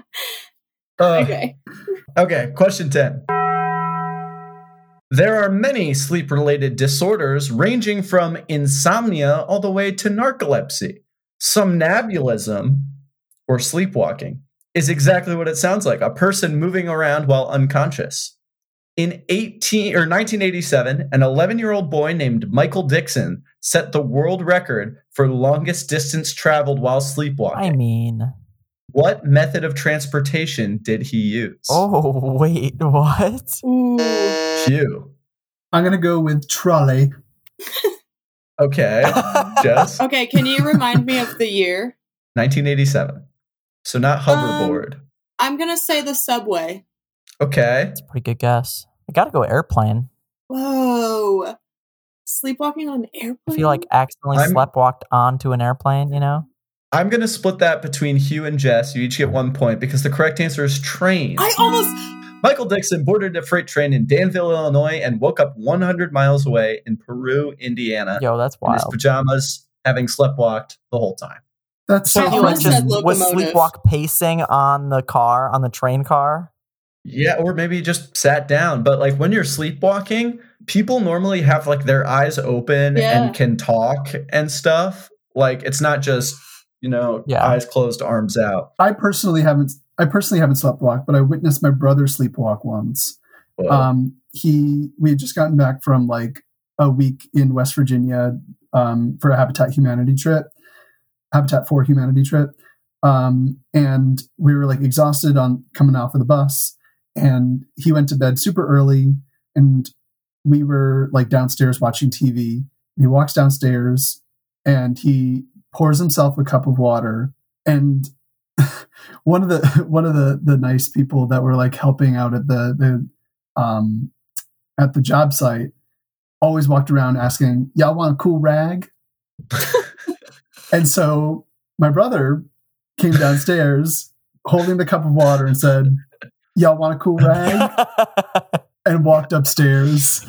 Uh, Okay. Okay, question ten. There are many sleep related disorders ranging from insomnia all the way to narcolepsy. Somnambulism, or sleepwalking, is exactly what it sounds like, a person moving around while unconscious. In eighteen or nineteen eighty-seven, an eleven-year-old boy named Michael Dixon set the world record for longest distance traveled while sleepwalking. I mean, What method of transportation did he use? oh wait, what? Ooh. Hugh. I'm gonna go with trolley. Okay. Jess? Okay, can you remind me of the year? nineteen eighty-seven. So not hoverboard. I'm going to say the subway. Okay. That's a pretty good guess. I gotta go airplane. Whoa. Sleepwalking on an airplane? I feel like accidentally I'm- sleptwalked onto an airplane, you know? I'm going to split that between Hugh and Jess. You each get one point because the correct answer is train. I almost. Michael Dixon boarded a freight train in Danville, Illinois, and woke up one hundred miles away in Peru, Indiana, Yo, that's in his wild. pajamas, having sleptwalked the whole time. That's So I he almost like crazy. said just was locomotive. sleepwalk pacing on the car, on the train car. Yeah, or maybe he just sat down. But like when you're sleepwalking, people normally have like their eyes open Yeah. and can talk and stuff. Like it's not just, you know, Yeah. eyes closed, arms out. I personally haven't. I personally haven't sleptwalked, but I witnessed my brother sleepwalk once. Whoa. Um, he we had just gotten back from like a week in West Virginia um, for a Habitat Humanity trip, Habitat for Humanity trip, um, and we were like exhausted on coming off of the bus, and he went to bed super early, and we were like downstairs watching T V. And he walks downstairs, and he pours himself a cup of water, and one of the one of the the nice people that were like helping out at the the um at the job site always walked around asking, y'all want a cool rag? And so my brother came downstairs holding the cup of water and said, y'all want a cool rag? And walked upstairs.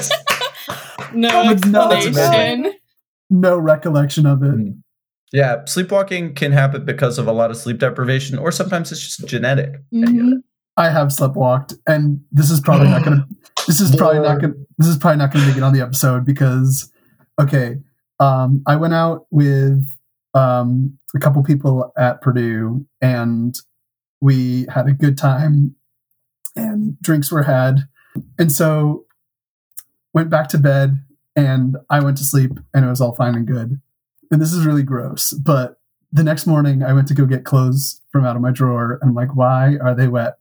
No With no explanation. No recollection of it. Mm. Yeah, sleepwalking can happen because of a lot of sleep deprivation, or sometimes it's just genetic. Mhm. I have sleptwalked, and this is probably not gonna this is probably not gonna this is probably not gonna make it on the episode because okay. Um I went out with um a couple people at Purdue and we had a good time and drinks were had. And so went back to bed and I went to sleep and it was all fine and good. And this is really gross, but the next morning I went to go get clothes from out of my drawer and I'm like, why are they wet?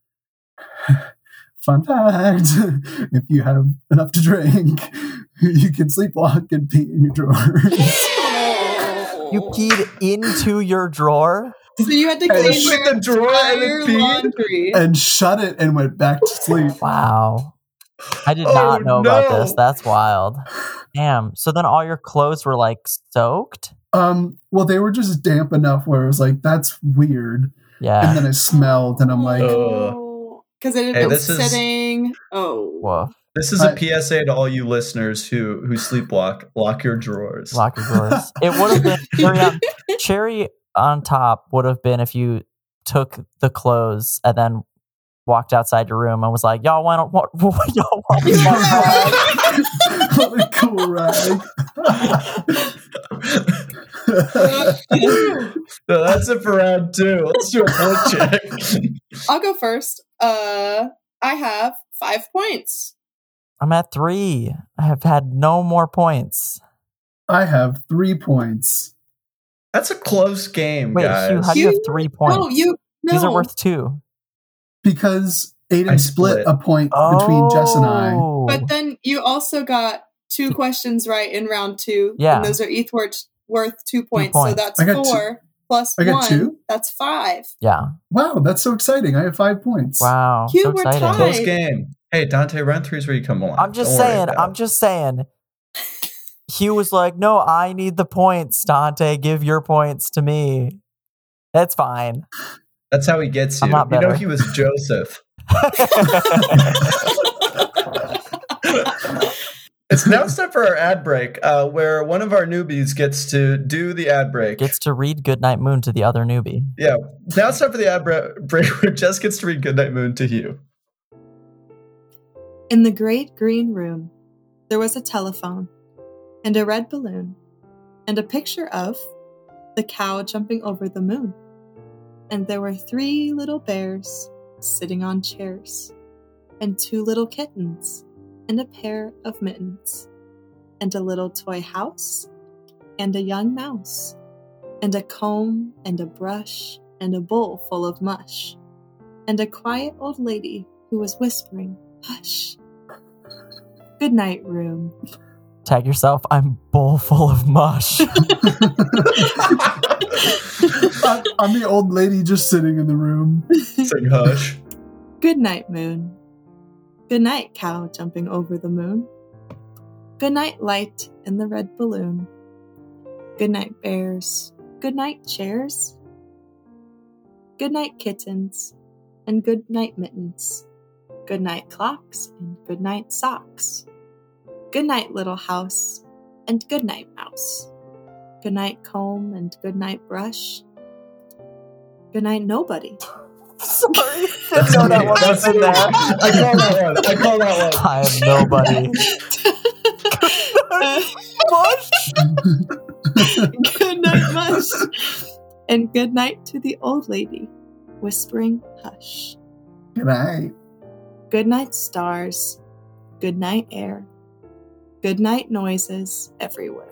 Fun fact, if you have enough to drink, you can sleepwalk and pee in your drawers. You peed into your drawer? So you had to And clean shut your the drawer and entire it peed? laundry. And shut it and went back to sleep. Wow. I did Oh, not know about no. this. That's wild. Damn. So then all your clothes were like soaked? Um, well, they were just damp enough where it was like, that's weird. And Yeah. then it smelled and I'm like, Oh. Because it had Hey, been this is- sitting. Oh. Woof. This is a I- P S A to all you listeners who who sleepwalk. Lock your drawers. Lock your drawers. It would have been cherry on, cherry on top would have been if you took the clothes and then walked outside your room and was like, y'all want what, what y'all want this one rag?" what a cool rag. So that's it for round two. Let's do a point check. I'll go first. Uh, I have five points. I'm at three. I have had no more points. I have three points. That's a close game, Wait, guys. Hugh, how do you have You- three points? No, you. No. These are worth two. Because Aiden I split. split. a point between Jess and I. Oh. But then you also got two questions right in round two. Yeah. And those are each worth, worth two points. points. So that's I got two- four plus I got one. two? That's five. Yeah. Wow, that's so exciting. I have five points. Wow. You so were exciting. tied. Close game. Hey, Dante, round three is where you come along. I'm just Don't worry saying. about I'm it. just saying. Hugh was like, no, I need the points, Dante. Give your points to me. That's fine. That's how he gets you. I'm not You know better. he was Joseph. It's now time for our ad break, uh, where one of our newbies gets to do the ad break. Gets to read Goodnight Moon to the other newbie. Yeah, now it's time for the ad bre- break where Jess gets to read Goodnight Moon to Hugh. In the great green room, there was a telephone, and a red balloon, and a picture of the cow jumping over the moon. And there were three little bears sitting on chairs, and two little kittens, and a pair of mittens, and a little toy house, and a young mouse, and a comb, and a brush, and a bowl full of mush, and a quiet old lady who was whispering, "Hush. Good night, room." Tag yourself. I'm bowl full of mush. I'm, I'm the old lady just sitting in the room. Sing hush. Good night, moon. Good night, cow jumping over the moon. Good night, light in the red balloon. Good night, bears. Good night, chairs. Good night, kittens. And good night, mittens. Good night, clocks. And good night, socks. Good night, little house. And good night, mouse. Good night, comb. And good night, brush. Good night, nobody. Sorry. Didn't know that one was in there. I call that one. I call that one. I am nobody. Mush. Good night, mush. And good night to the old lady, whispering hush. Good night. Good night, stars. Good night, air. Good night, noises everywhere.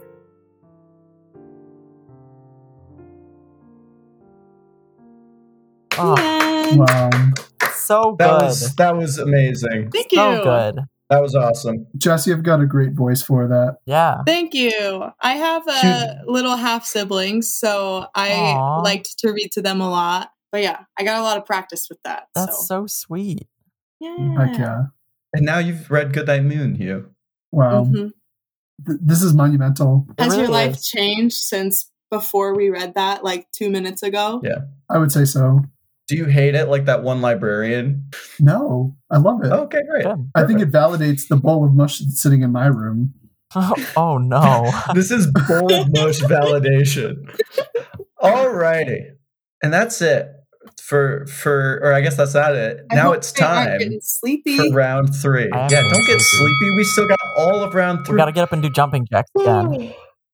Oh, And Wow. so That good. was that was amazing. thank you. So good. That was awesome. Jess, you've got a great voice for that. Yeah. Thank you. I have a little half siblings, so I Aw. liked to read to them a lot. But yeah, I got a lot of practice with that. That's so, so sweet. yeah. Heck yeah. And now you've read Goodnight Moon, Hugh. Wow. Mhm. Th- this is monumental. It Has your really life is. changed since before we read that, like two minutes ago? Yeah. I would say so. Do you hate it like that one librarian? No, I love it. Okay, great. Good. I think it validates the bowl of mush that's sitting in my room. Oh no. This is bold mush validation. Alrighty. And that's it for for or I guess that's not it. I Now hope it's they aren't time getting sleepy. for round three. I am Yeah, getting don't get sleepy. sleepy. We still got all of round We three. gotta get up and do jumping jacks again.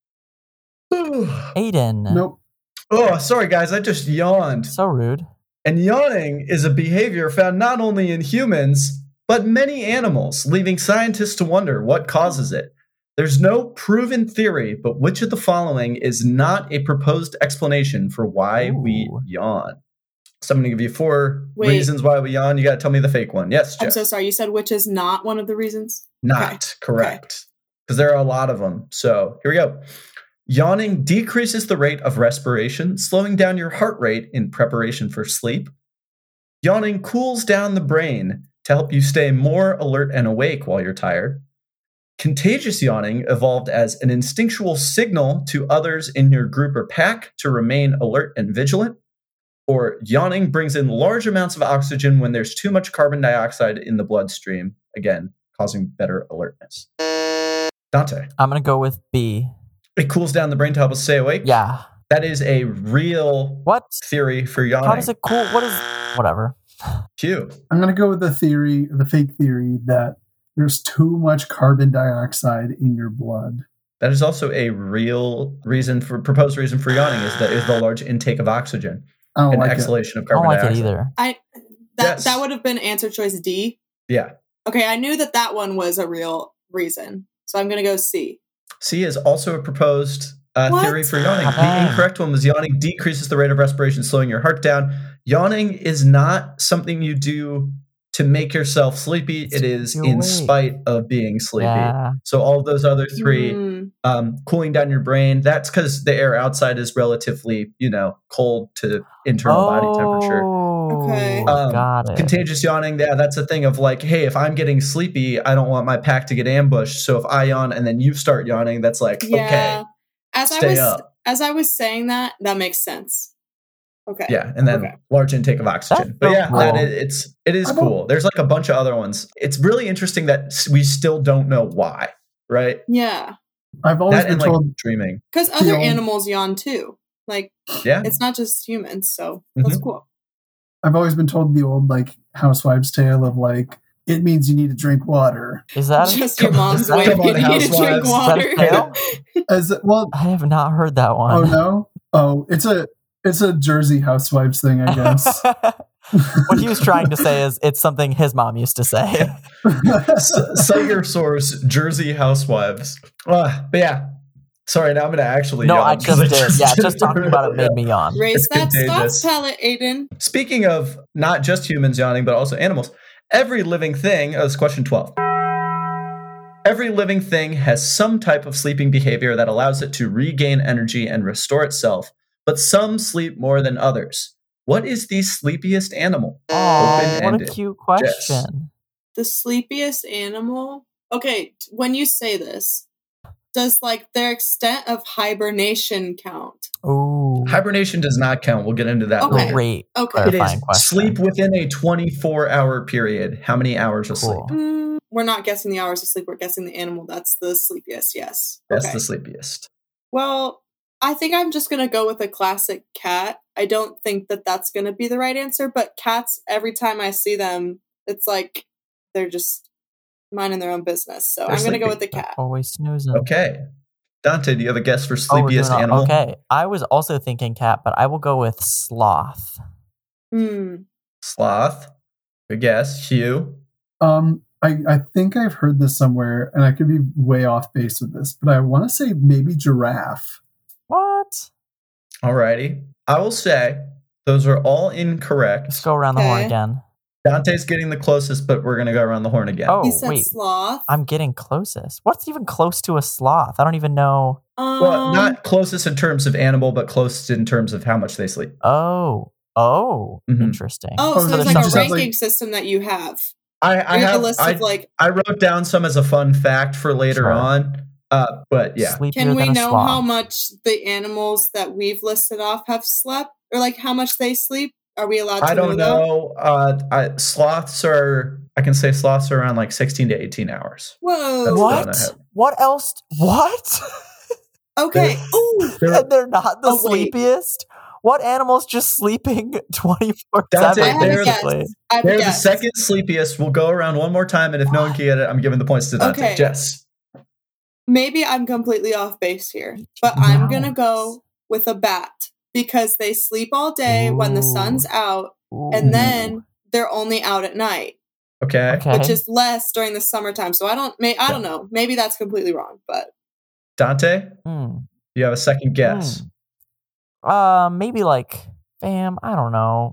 Aiden. Nope. Oh, sorry guys, I just yawned. So rude. And yawning is a behavior found not only in humans, but many animals, leaving scientists to wonder what causes it. There's no proven theory, but which of the following is not a proposed explanation for why we Ooh. yawn? So I'm going to give you four Wait. reasons why we yawn. You got to tell me the fake one. Yes, I'm Jeff. so sorry. You said which is not one of the reasons? Not Okay. correct. Because there are a lot of them. So here we go. Yawning decreases the rate of respiration, slowing down your heart rate in preparation for sleep. Yawning cools down the brain to help you stay more alert and awake while you're tired. Contagious yawning evolved as an instinctual signal to others in your group or pack to remain alert and vigilant. Or yawning brings in large amounts of oxygen when there's too much carbon dioxide in the bloodstream, again, causing better alertness. Dante. I'm gonna go with B. It cools down the brain to help us stay awake. Yeah. That is a real What? theory for yawning. How does it cool? What is whatever? Q. I'm going to go with the theory, the fake theory that there's too much carbon dioxide in your blood. That is also a real reason for proposed reason for yawning is that is the large intake of oxygen I don't and like it. exhalation of I don't carbon like dioxide. it either. I that Yes. that would have been answer choice D. Yeah. Okay, I knew that that one was a real reason, so I'm gonna go C. C is also a proposed uh, What? theory for yawning. The Ah. incorrect one was yawning decreases the rate of respiration, slowing your heart down. Yawning is not something you do to make yourself sleepy. It is You're in awake. spite of being sleepy. Yeah. So all of those other three, Mm. um, cooling down your brain, that's because the air outside is relatively, you know, cold to internal body temperature. Oh. Oh, Okay. Um, got it. Contagious yawning, yeah, that's a thing of like, hey, if I'm getting sleepy, I don't want my pack to get ambushed. So if I yawn and then you start yawning, that's like, Yeah. okay, As I stay was up. as I was saying that, that makes sense. Okay. Yeah, and then Okay. large intake of oxygen. That's But so yeah, cool. that, it, it's it is I don't- cool. There's like a bunch of other ones. It's really interesting that s- we still don't know why, right? Yeah. I've always That been and like told dreaming. Because other old- animals yawn too. Like Yeah, it's not just humans, so that's cool. I've always been told the old like housewives tale of like it means you need to drink water. Is that Just your Come on, mom's come way of on, getting you to drink housewives. water. Is that a tale? As well, I have not heard that oh one. no, oh it's a it's a Jersey housewives thing, I guess. What he was trying to say is it's something his mom used to say. S- cite your source, Jersey Housewives. Uh, but yeah, sorry. Now I'm gonna actually. No, yawn I 'cause just did. Yeah, did just talking about it made me yawn. Raise It's that contagious. stuff pellet, Aiden. Speaking of not just humans yawning, but also animals, every living thing, oh, this is question twelve. Every living thing has some type of sleeping behavior that allows it to regain energy and restore itself, but some sleep more than others. What is the sleepiest animal? Oh, what a Open-ended. cute Jess. question. The sleepiest animal? Okay, t- when you say this, does like their extent of hibernation count? Ooh, Hibernation does not count. We'll get into that Okay. later. great Okay. It is clarifying question. sleep within a twenty-four hour period. How many hours of sleep? Cool. Mm, we're not guessing the hours of sleep, we're guessing the animal that's the sleepiest, yes. That's Okay. the sleepiest. Well, I think I'm just going to go with a classic cat. I don't think that that's going to be the right answer, but cats, every time I see them, it's like they're just minding their own business. So They're I'm going to go sleeping. with the cat. Always snoozing. Okay. Dante, do you have a guess for Oh, we're sleepiest doing all- animal? Okay, I was also thinking cat, but I will go with sloth. Hmm. Sloth. Good guess. Hugh. Um, I, I think I've heard this somewhere, and I could be way off base with this, but I want to say maybe giraffe. What? Alrighty. I will say those are all Let's incorrect. go around the horn Okay. again. Dante's getting the closest, but we're going to go around the horn again. Oh, He said wait. sloth. I'm getting closest. What's even close to a sloth? I don't even know. Um, Well, not closest in terms of animal, but closest in terms of how much they sleep. Oh, oh, Mhm. interesting. Oh, Oh, so so there's there's like a something- ranking like- system that you have. I, I You have have a list I, of like, I wrote down some as a fun fact for later Sure. on. Uh, but yeah. Sleepier can we than a know sloth. how much the animals that we've listed off have slept? Or like how much they sleep? Are we allowed to I don't know? that? know. Uh, I, sloths are, I can say sloths are around like sixteen to eighteen hours. Whoa. That's What? going ahead. What else? What? Okay. Ooh. They're- And they're not the Oh, wait. sleepiest? What animal's just sleeping twenty-four That's it. I seven, have a They're- guess. basically? I have a They're the guess. second sleepiest. We'll go around one more time, and if no one can get it, I'm giving the points to Dante. Okay. Jess. Maybe I'm completely off base here, but I'm gonna Mouse. go with a bat because they sleep all day when the Ooh. sun's out, Ooh. and then they're only out at night, Okay. okay. which is less during the summertime. So I don't, may, I don't know. Maybe that's completely wrong, but Dante, Hmm. you have a second guess. Hmm. Uh, maybe like, fam, I don't know.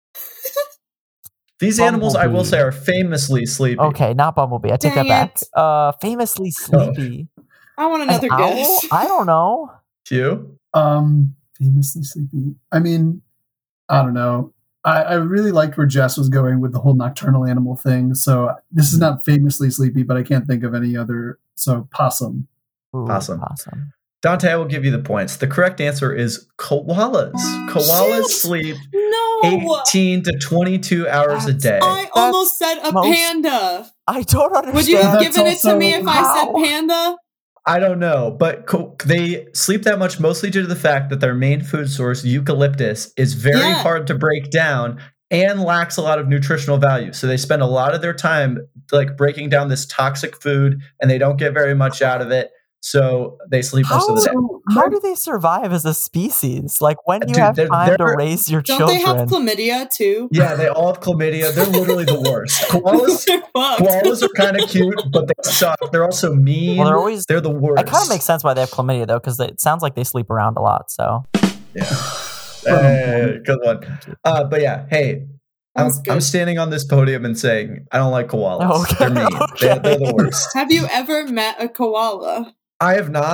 These animals, I will Bumblebee. say, are famously sleepy. Okay, not Bumblebee. I take Dang that back. it. Uh, famously sleepy. I want An another owl? guess. I don't know. Hugh? Um, famously sleepy. I mean, I don't know. I, I really liked where Jess was going with the whole nocturnal animal thing. So this is not famously sleepy, but I can't think of any other. So possum. Ooh, Awesome. Awesome. Dante, I will give you the points. The correct answer is koalas. Koalas Shit. sleep No. eighteen to twenty-two hours a That's- day. I almost said a most- panda. I don't understand. Would you have That's given it to me if also- I said How? panda? I don't know, but co- they sleep that much mostly due to the fact that their main food source, eucalyptus, is very Yeah. hard to break down and lacks a lot of nutritional value. So they spend a lot of their time like breaking down this toxic food, and they don't get very much out of it. So they sleep most How, of the day. So how my- do they survive as a species? Like, when do you Dude, have they're- time to they're- raise your Don't children? they have chlamydia too? Yeah, they all have chlamydia. They're literally the worst. Koalas, They're fucked. koalas are kind of cute, but they suck. They're also mean. Well, they're always- they're the worst. It kind of makes sense why they have chlamydia, though, because it sounds like they sleep around a lot. So, Yeah. Hey, good one. Uh, but yeah, hey, I'm, That's good. I'm standing on this podium and saying I don't like koalas. Okay, They're mean. okay. They're, they're the worst. Have you ever met a koala? I have not.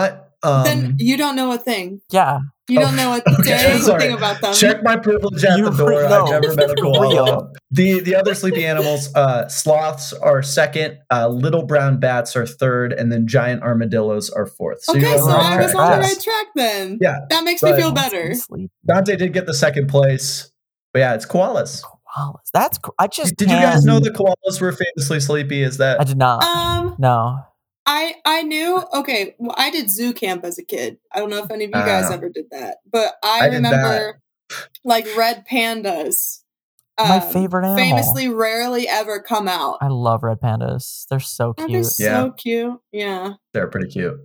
Um, then you don't know a thing. Yeah. You Oh, don't know a okay, dang sorry. thing about them. Check my privilege at You the door. know. I've never met a koala. Real. The the other sleepy animals, uh, sloths are second, uh, little brown bats are third, and then giant armadillos are fourth. So Okay, you're on so the right I was track. on the Yes. right track then. Yeah, That makes me but- feel better. Sleep Dante did get the second place, but yeah, it's koalas. koalas. That's cr- I just Did you can't- guys know that koalas were famously sleepy? Is that I did not. Um, no. I I knew. Okay, well, I did zoo camp as a kid. I don't know if any of you Ah. guys ever did that, but I, I did remember like red pandas. My um, favorite animal. famously rarely ever come out. I love red pandas. They're so Aren't they cute. Yeah. so cute? Yeah. they're pretty cute?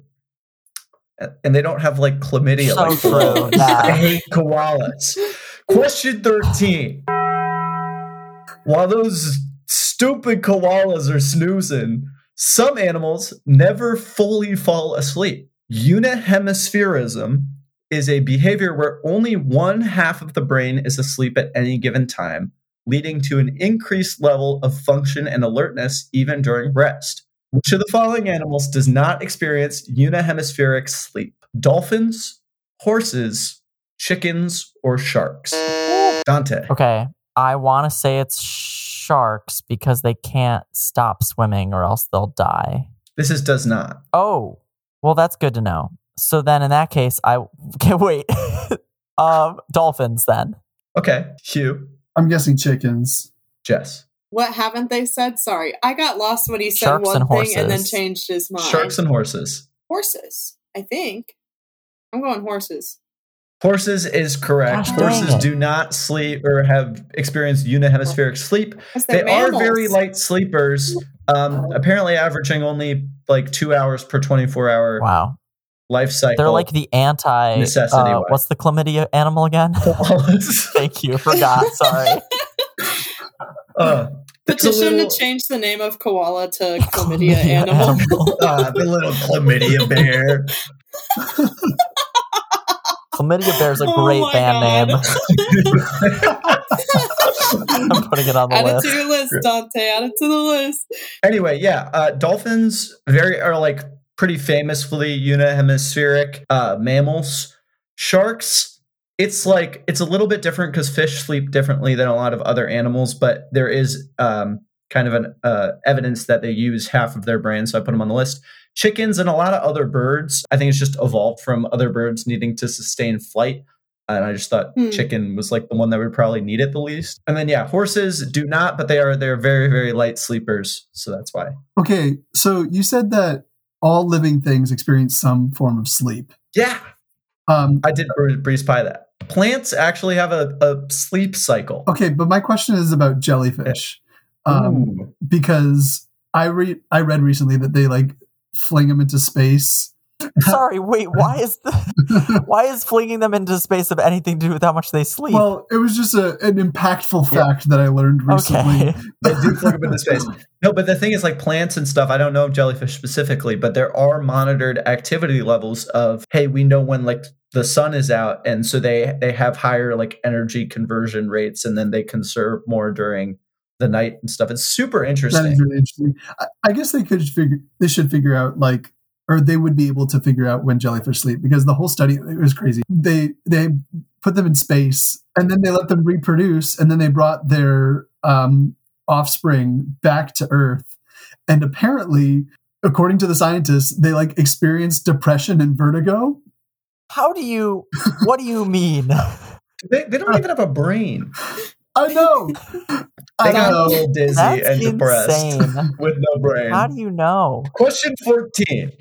And they don't have like chlamydia. So like true, koalas. yeah. I hate koalas. Question thirteen. While those stupid koalas are snoozing, some animals never fully fall asleep. Unihemispherism is a behavior where only one half of the brain is asleep at any given time, leading to an increased level of function and alertness even during rest. Which of the following animals does not experience unihemispheric sleep? Dolphins, horses, chickens, or sharks? Dante. Okay. I want to say it's sharks because they can't stop swimming or else they'll die. This is does not. Oh, well, that's good to know. So then in that case, I can't wait. um, dolphins then. Okay. Hugh. I'm guessing chickens. Jess. What haven't they said? Sorry, I got lost when he said Sharks one and thing and then horses. changed his mind. Sharks and horses. horses. I think I'm going horses. Horses is correct. Gosh, dang Horses it. do not sleep or have experienced unihemispheric sleep. 'Cause They they're are mammals. very light sleepers, um, apparently averaging only like two hours per twenty-four hour Wow. life cycle. They're like the anti. Necessity Uh, way. what's the chlamydia animal again? koalas. Thank you. Forgot. Sorry. uh, it's a Petition little, to change the name of koala to chlamydia animal. uh, the little chlamydia bear. Chlamydia Bear's a Oh great my band God. name. I'm putting it on the Add it list. to your list, Dante. Add it to the list. Anyway, yeah, uh, dolphins very are like pretty famously unihemispheric uh, mammals. Sharks, it's like it's a little bit different because fish sleep differently than a lot of other animals, but there is um, kind of an uh, evidence that they use half of their brain, so I put them on the list. Chickens and a lot of other birds, I think it's just evolved from other birds needing to sustain flight. And I just thought Hmm. chicken was like the one that would probably need it the least. And then yeah, horses do not, but they are they're very very light sleepers, so that's why. Okay, so you said that all living things experience some form of sleep. Yeah, Um, I did br- breeze by that. Plants actually have a, a sleep cycle. okay, but my question is about jellyfish, um, Ooh. because I read I read recently that they like fling them into space. Sorry, wait. Why is the why is flinging them into space have anything to do with how much they sleep? Well, it was just a, an impactful Yeah. fact that I learned recently. okay. They do fling up into space. No, but the thing is, like plants and stuff, I don't know jellyfish specifically, but there are monitored activity levels of, hey, we know when like the sun is out, and so they they have higher like energy conversion rates, and then they conserve more during the night and stuff. It's super That interesting. is really interesting. I, I guess they could figure they should figure out like, or they would be able to figure out when jellyfish sleep, because the whole study, it was crazy. They they put them in space and then they let them reproduce, and then they brought their um, offspring back to Earth, and apparently, according to the scientists, they like experienced depression and vertigo. How do you? What do you mean? They, they don't even have a brain. I know. They I got a know. little dizzy That's and depressed insane. with no brain. How do you know? Question fourteen.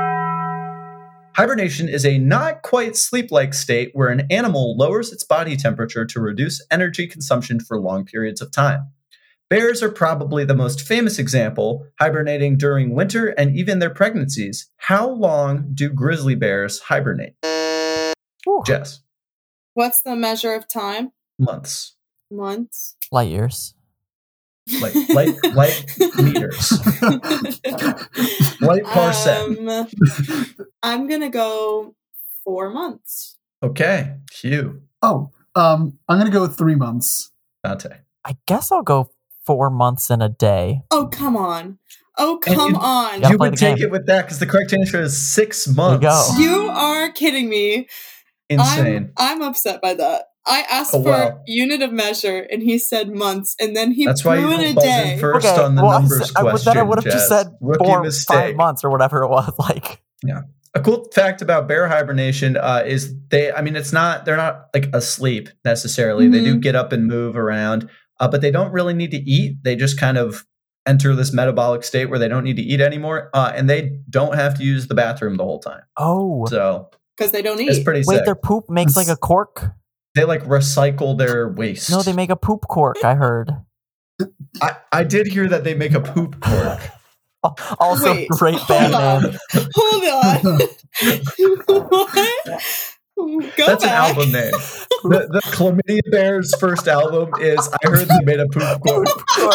Hibernation is a not quite sleep-like state where an animal lowers its body temperature to reduce energy consumption for long periods of time. Bears are probably the most famous example, hibernating during winter and even their pregnancies. How long do grizzly bears hibernate? Whew. Jess. What's the measure of time? Months. Months. Light years. Like light light meters. Light parsec. Um, I'm gonna go four months. Okay. Hugh. Oh, um, I'm gonna go with three months. Dante. I guess I'll go four months and a day. Oh, come on. Oh, And come you- on. Gotta You play would the take game. it with that because the correct answer is six you months. go. You are kidding me. Insane. I'm, I'm upset by that. I asked Oh, for wow. unit of measure, and he said months, and then he That's why threw you in a don't buzz day. in first Okay, on the well, I numbers said- I would- question. then I would have just Jess. said Rookie four, mistake. five months or whatever it was. Like, A cool fact about bear hibernation uh, is they, I mean, it's not, they're not like asleep necessarily. They do Mhm. get up and move around, uh, but they don't really need to eat. They just kind of enter this metabolic state where they don't need to eat anymore. Uh, and they don't have to use the bathroom the whole time. oh, So Because they don't it's eat. pretty wait, sick. their poop makes like a cork? They like recycle their waste. No, they make a poop cork, I heard. I, I did hear that they make a poop cork. Also, Wait, great hold band on. name. Hold on. What? Go That's an back. album name. The, the Chlamydia Bears' first album is I heard they made a poop cork.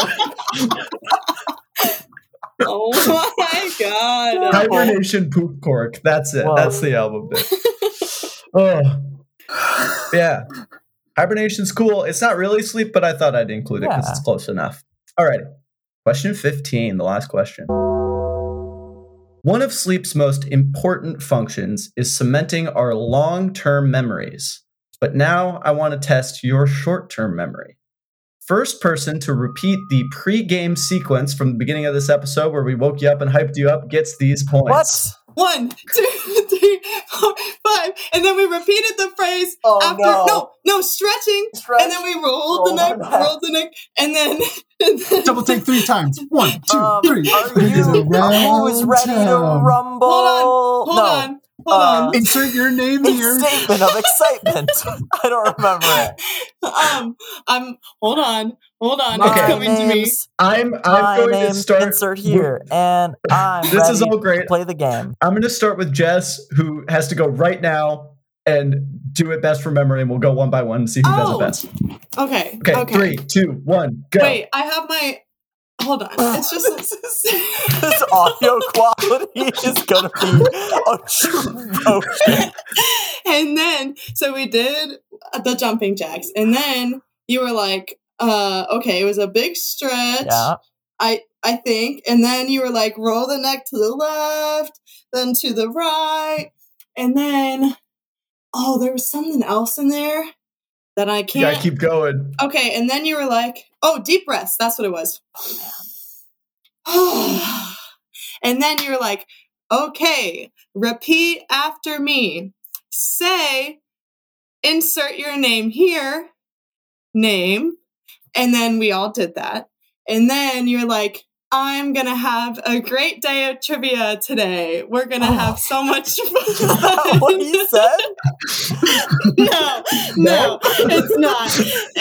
Oh my god. Hibernation poop cork. That's it. Whoa. That's the album name. Oh, yeah. Hibernation's cool. It's not really sleep, but I thought I'd include it because Yeah. it's close enough. All right. Question fifteen, the last question. One of sleep's most important functions is cementing our long-term memories. But now I want to test your short-term memory. First person to repeat the pre-game sequence from the beginning of this episode where we woke you up and hyped you up gets these points. What? One, two, three, four, five. And then we repeated the phrase Oh, after no. no, no, stretching. Stretch. And then we rolled Roll the neck, my neck. rolled the neck, and then, and then Double take three times. One, two, Um, three. Are It is you around who's ready to town. rumble? Hold on, hold no. on, hold Uh, on. Insert your name here. Statement of excitement. I don't remember it. Um, I'm hold on, hold on. My It's coming to me. name's, I'm my I'm going to name's start insert here, and I'm This ready is all to great. play the game. I'm going to start with Jess, who has to go right now and do it best from memory, and we'll go one by one and see who does Oh. it best. Okay. Okay, Okay. three, two, one, go. Wait, I have my. Hold on. It's just. This audio quality is gonna be atrocious. And then, so we did the jumping jacks, and then you were like, uh, okay, it was a big stretch. Yeah. I I think, and then you were like, roll the neck to the left, then to the right, and then, oh, there was something else in there that I You can't. gotta keep going. Okay, and then you were like, oh, deep breaths. That's what it was. And then you were like, okay, repeat after me. Say, insert your name here, name. And then we all did that. And then you're like, I'm going to have a great day of trivia today. We're going to Oh. have so much fun. Is that what you said? No, no, it's not.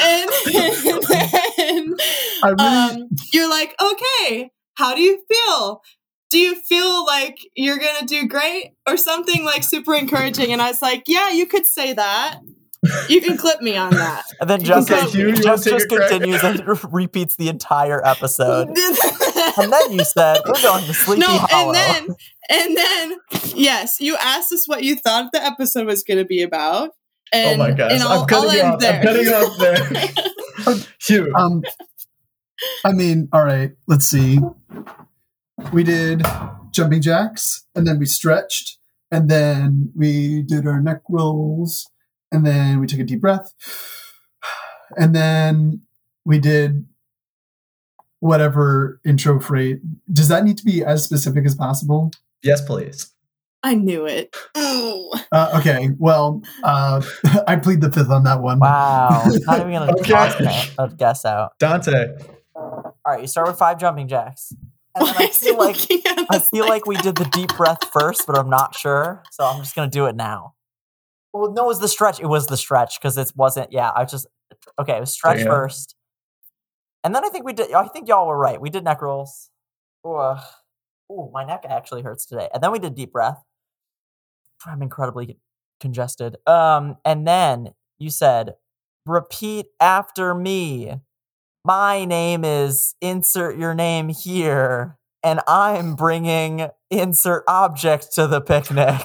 And, and then I really, um, you're like, okay, how do you feel? Do you feel like you're going to do great or something like super encouraging? And I was like, yeah, you could say that. You can clip me on that. And then just, Okay, Hugh, you wanna just, take just a crack? continues and repeats the entire episode. And then you said, we're going to Sleepy No, Hollow. and then, and then, yes, you asked us what you thought the episode was going to be about. And, oh my gosh, and I'll, I'm cutting I'll you end off. there. I'm cutting you off there. Hugh. um, I mean, all right, let's see. We did jumping jacks, and then we stretched, and then we did our neck rolls, and then we took a deep breath, and then we did whatever intro phrase. Does that need to be as specific as possible? Yes, please. I knew it. Ooh. Uh, okay, well, uh, I plead the fifth on that one. Wow. Not even going to Okay. toss a guess out. Dante. All right, you start with five jumping jacks. And then Why I is he feel like looking at I us feel like we did the deep breath first, but I'm not sure. So I'm just gonna do it now. Well, no, it was the stretch. It was the stretch because it wasn't. Yeah, I just okay. It was stretch There you go. first, and then I think we did. I think y'all were right. We did neck rolls. Ooh, uh, ooh, my neck actually hurts today. And then we did deep breath. I'm incredibly congested. Um, and then you said, "Repeat after me." My name is insert your name here, and I'm bringing insert object to the picnic.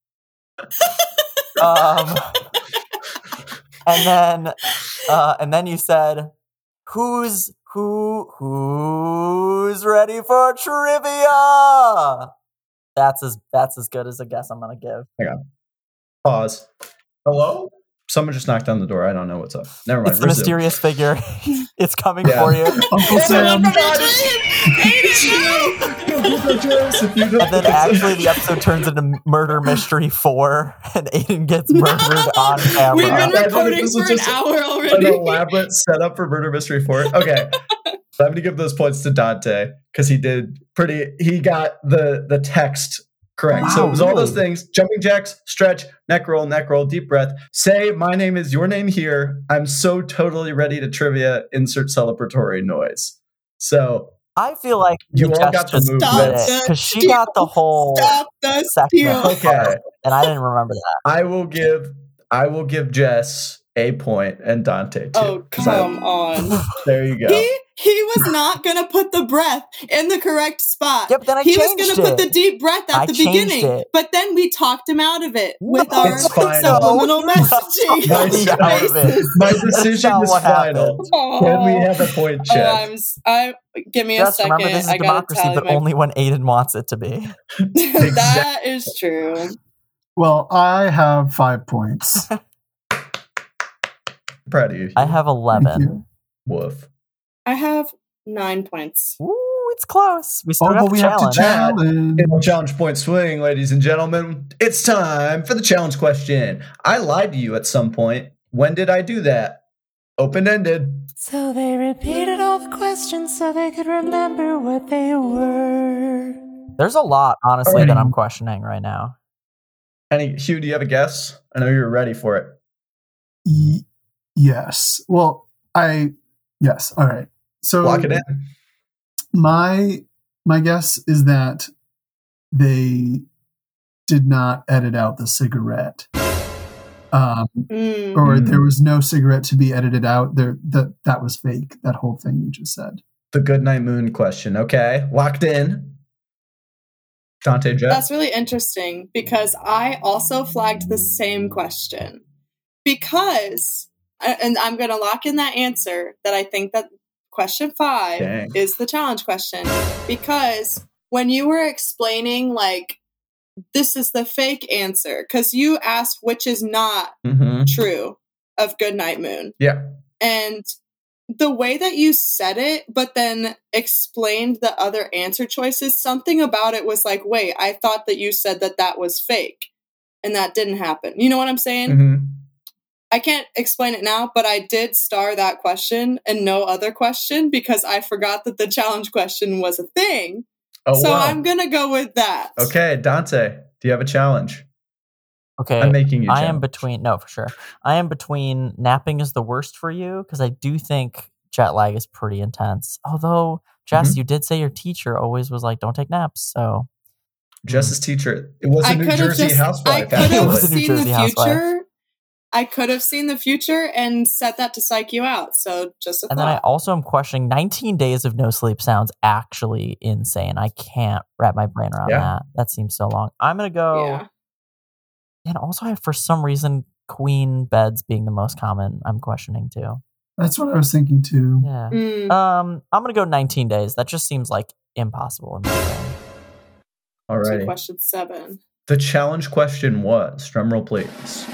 um, and then, uh, and then you said, "Who's Who who's ready for trivia? That's as that's as good as a guess I'm gonna give. Hang on. Pause. Hello? Someone just knocked on the door. I don't know what's up. Never mind. It's the Resume. mysterious figure. It's coming Yeah. for you. Uncle Sam. And then actually the episode turns into Murder Mystery four and Aiden gets murdered on camera. We've been Imagine if recording this for was an just hour An already. elaborate setup for Murder Mystery four. Okay. So I'm going to give those points to Dante because he did pretty, he got the the text correct. so Wow, it was all those really? things: jumping jacks, stretch, neck roll, neck roll, deep breath. Say, my name is your name here. I'm so totally ready to trivia, insert celebratory noise. So I feel like You you all just got the just move did right. it because she got the whole Stop the segment, steal. Okay. and I didn't remember that. I will give, I will give Jess a point and Dante too. Oh, 'cause I- come on. there you go. He he was not gonna put the breath in the correct spot. Yeah, but then I he was changed gonna put it. the deep breath at I the changed beginning, it. but then we talked him out of it with No, our It's fine. subliminal No, messaging. no, on it's the out of it. basis. My That's decision not is what final. happened. Can we Aw. have a point Oh, check? I'm. s- I give me a Just second. remember, this is I gotta democracy, tally but my. only when Aiden wants it to be. That is true. Well, I have five points. Proud of you. I have Thank eleven. you. Woof. I have nine points. Ooh, it's close. We still Oh, got but the we have to challenge. challenge. In the challenge point swing, ladies and gentlemen, it's time for the challenge question. I lied to you at some point. When did I do that? Open ended. So they repeated all the questions so they could remember what they were. There's a lot, honestly, that Alrighty. I'm questioning right now. Any Hugh, do you have a guess? I know you're ready for it. Y- yes. Well, I yes. All right. So Lock it in. my my guess is that they did not edit out the cigarette, um, Mm. or Mm. there was no cigarette to be edited out. There, that that was fake. That whole thing you just said. The Goodnight Moon question. Okay. Locked in. Dante Jeff. That's really interesting because I also flagged the same question. Because, and I'm going to lock in that answer that I think that question five Dang. is the challenge question. Because when you were explaining, like, this is the fake answer, because you asked which is not Mm-hmm. true of Goodnight Moon. Yeah. And the way that you said it, but then explained the other answer choices, something about it was like, wait, I thought that you said that that was fake. And that didn't happen. You know what I'm saying? Mm-hmm. I can't explain it now, but I did star that question and no other question because I forgot that the challenge question was a thing. Oh, so wow. I'm going to go with that. Okay, Dante, do you have a challenge? Okay. I'm making you I am challenge. between, no, for sure. I am between napping is the worst for you because I do think jet lag is pretty intense. Although, Jess, Mhm. you did say your teacher always was like, don't take naps. So, Jess's teacher. It was a I New could have Jersey just, I housewife. could have It was a New seen Jersey the housewife. future. I could have seen the future and set that to psych you out. So just a and then I thought. also am questioning nineteen days of no sleep sounds actually insane. I can't wrap my brain around Yeah. that. That seems so long. I'm going to go. Yeah. And also, I, for some reason, queen beds being the most common, I'm questioning too. That's what I was thinking too. Yeah. Mm. Um, I'm gonna go nineteen days. That just seems like impossible in my brain. All To right. question seven. The challenge question was, drumroll please.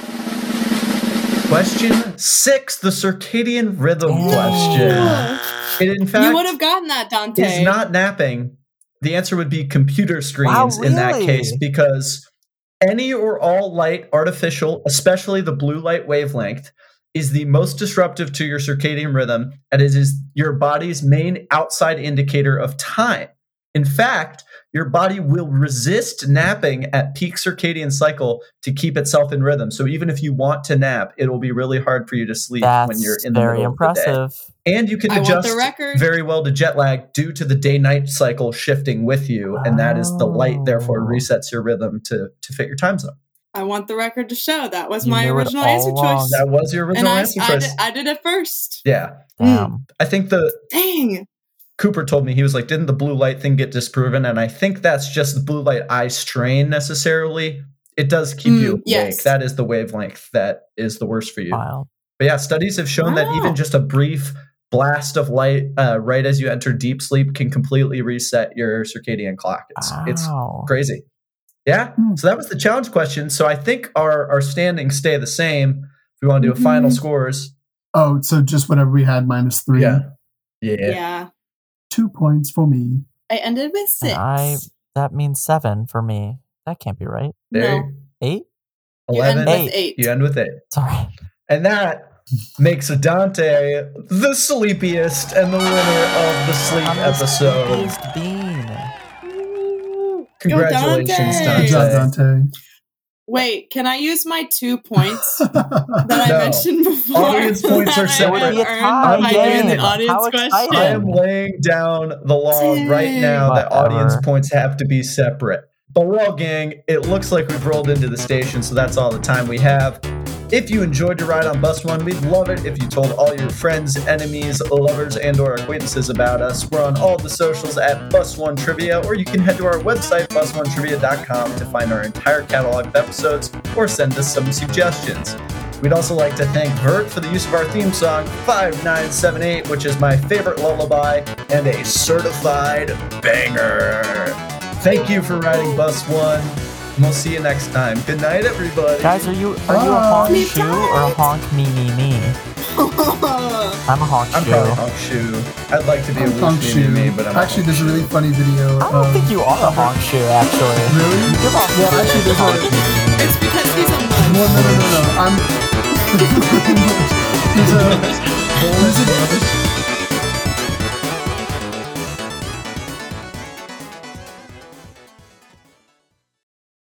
Question six, the circadian rhythm Damn. question. It in fact You would have gotten that, Dante. is not napping. The answer would be computer screens Wow, in that really? case, because any or all light artificial, especially the blue light wavelength, is the most disruptive to your circadian rhythm, and it is your body's main outside indicator of time. In fact, your body will resist napping at peak circadian cycle to keep itself in rhythm. So even if you want to nap, it will be really hard for you to sleep That's when you're in the very middle of the day. impressive. And you can I want adjust the record. very well to jet lag due to the day-night cycle shifting with you, and that is the light. Therefore, Oh. resets your rhythm to to fit your time zone. I want the record to show that was You my knew it original all answer along. choice. That was your And original I, answer I, choice. did, I did it first. Yeah, Damn. I think the Dang. Cooper told me, he was like, "Didn't the blue light thing get disproven?" And I think that's just the blue light eye strain necessarily. It does keep Mm, you awake. yes. That is the wavelength that is the worst for you. Wild. But yeah, studies have shown that Wow. even just a brief blast of light uh, right as you enter deep sleep can completely reset your circadian clock. It's, Wow. it's crazy. Yeah. Hmm. So that was the challenge question. So I think our, our standings stay the same. If we want to do a final scores. Oh, so just whatever we had minus three. Yeah. Yeah. Yeah. Two points for me. I ended with six. I that means seven for me. That can't be right. There. No. Eight? You end eleven. with eight. You end with eight. Sorry. And that makes Dante the sleepiest and the winner of the sleep I'm the episode. sleepiest bean. Congratulations, Dante. Dante. Good job, Dante. Wait, can I use my two points that I No. mentioned before? Audience points are that I separate. would It would be a earn tie by doing the game. audience How question? exciting. I am laying down the law right now that Whatever. audience points have to be separate. But well, gang, it looks like we've rolled into the station, so that's all the time we have. If you enjoyed your ride on Bus One, we'd love it if you told all your friends, enemies, lovers, and or acquaintances about us. We're on all the socials at Bus One Trivia, or you can head to our website, bus one trivia dot com, to find our entire catalog of episodes or send us some suggestions. We'd also like to thank Vert for the use of our theme song, five nine seven eight, which is my favorite lullaby and a certified banger. Thank you for riding Bus One, and we'll see you next time. Good night, everybody. Guys, are you are you a Bye. honk Me shoe or a honk me me me? I'm a honk I'm shoe. probably honk shoe. I'd like to be a Honk whoosh shoe. me, me, but I'm a Actually, honk there's a shoe. really funny video. I don't of- think you are a honk shoe, actually. Really? You give off Yeah, the actually, there's honk a- me, me, me. It's because he's a No, munch. no, no, no, no. I'm. there's a. There's a.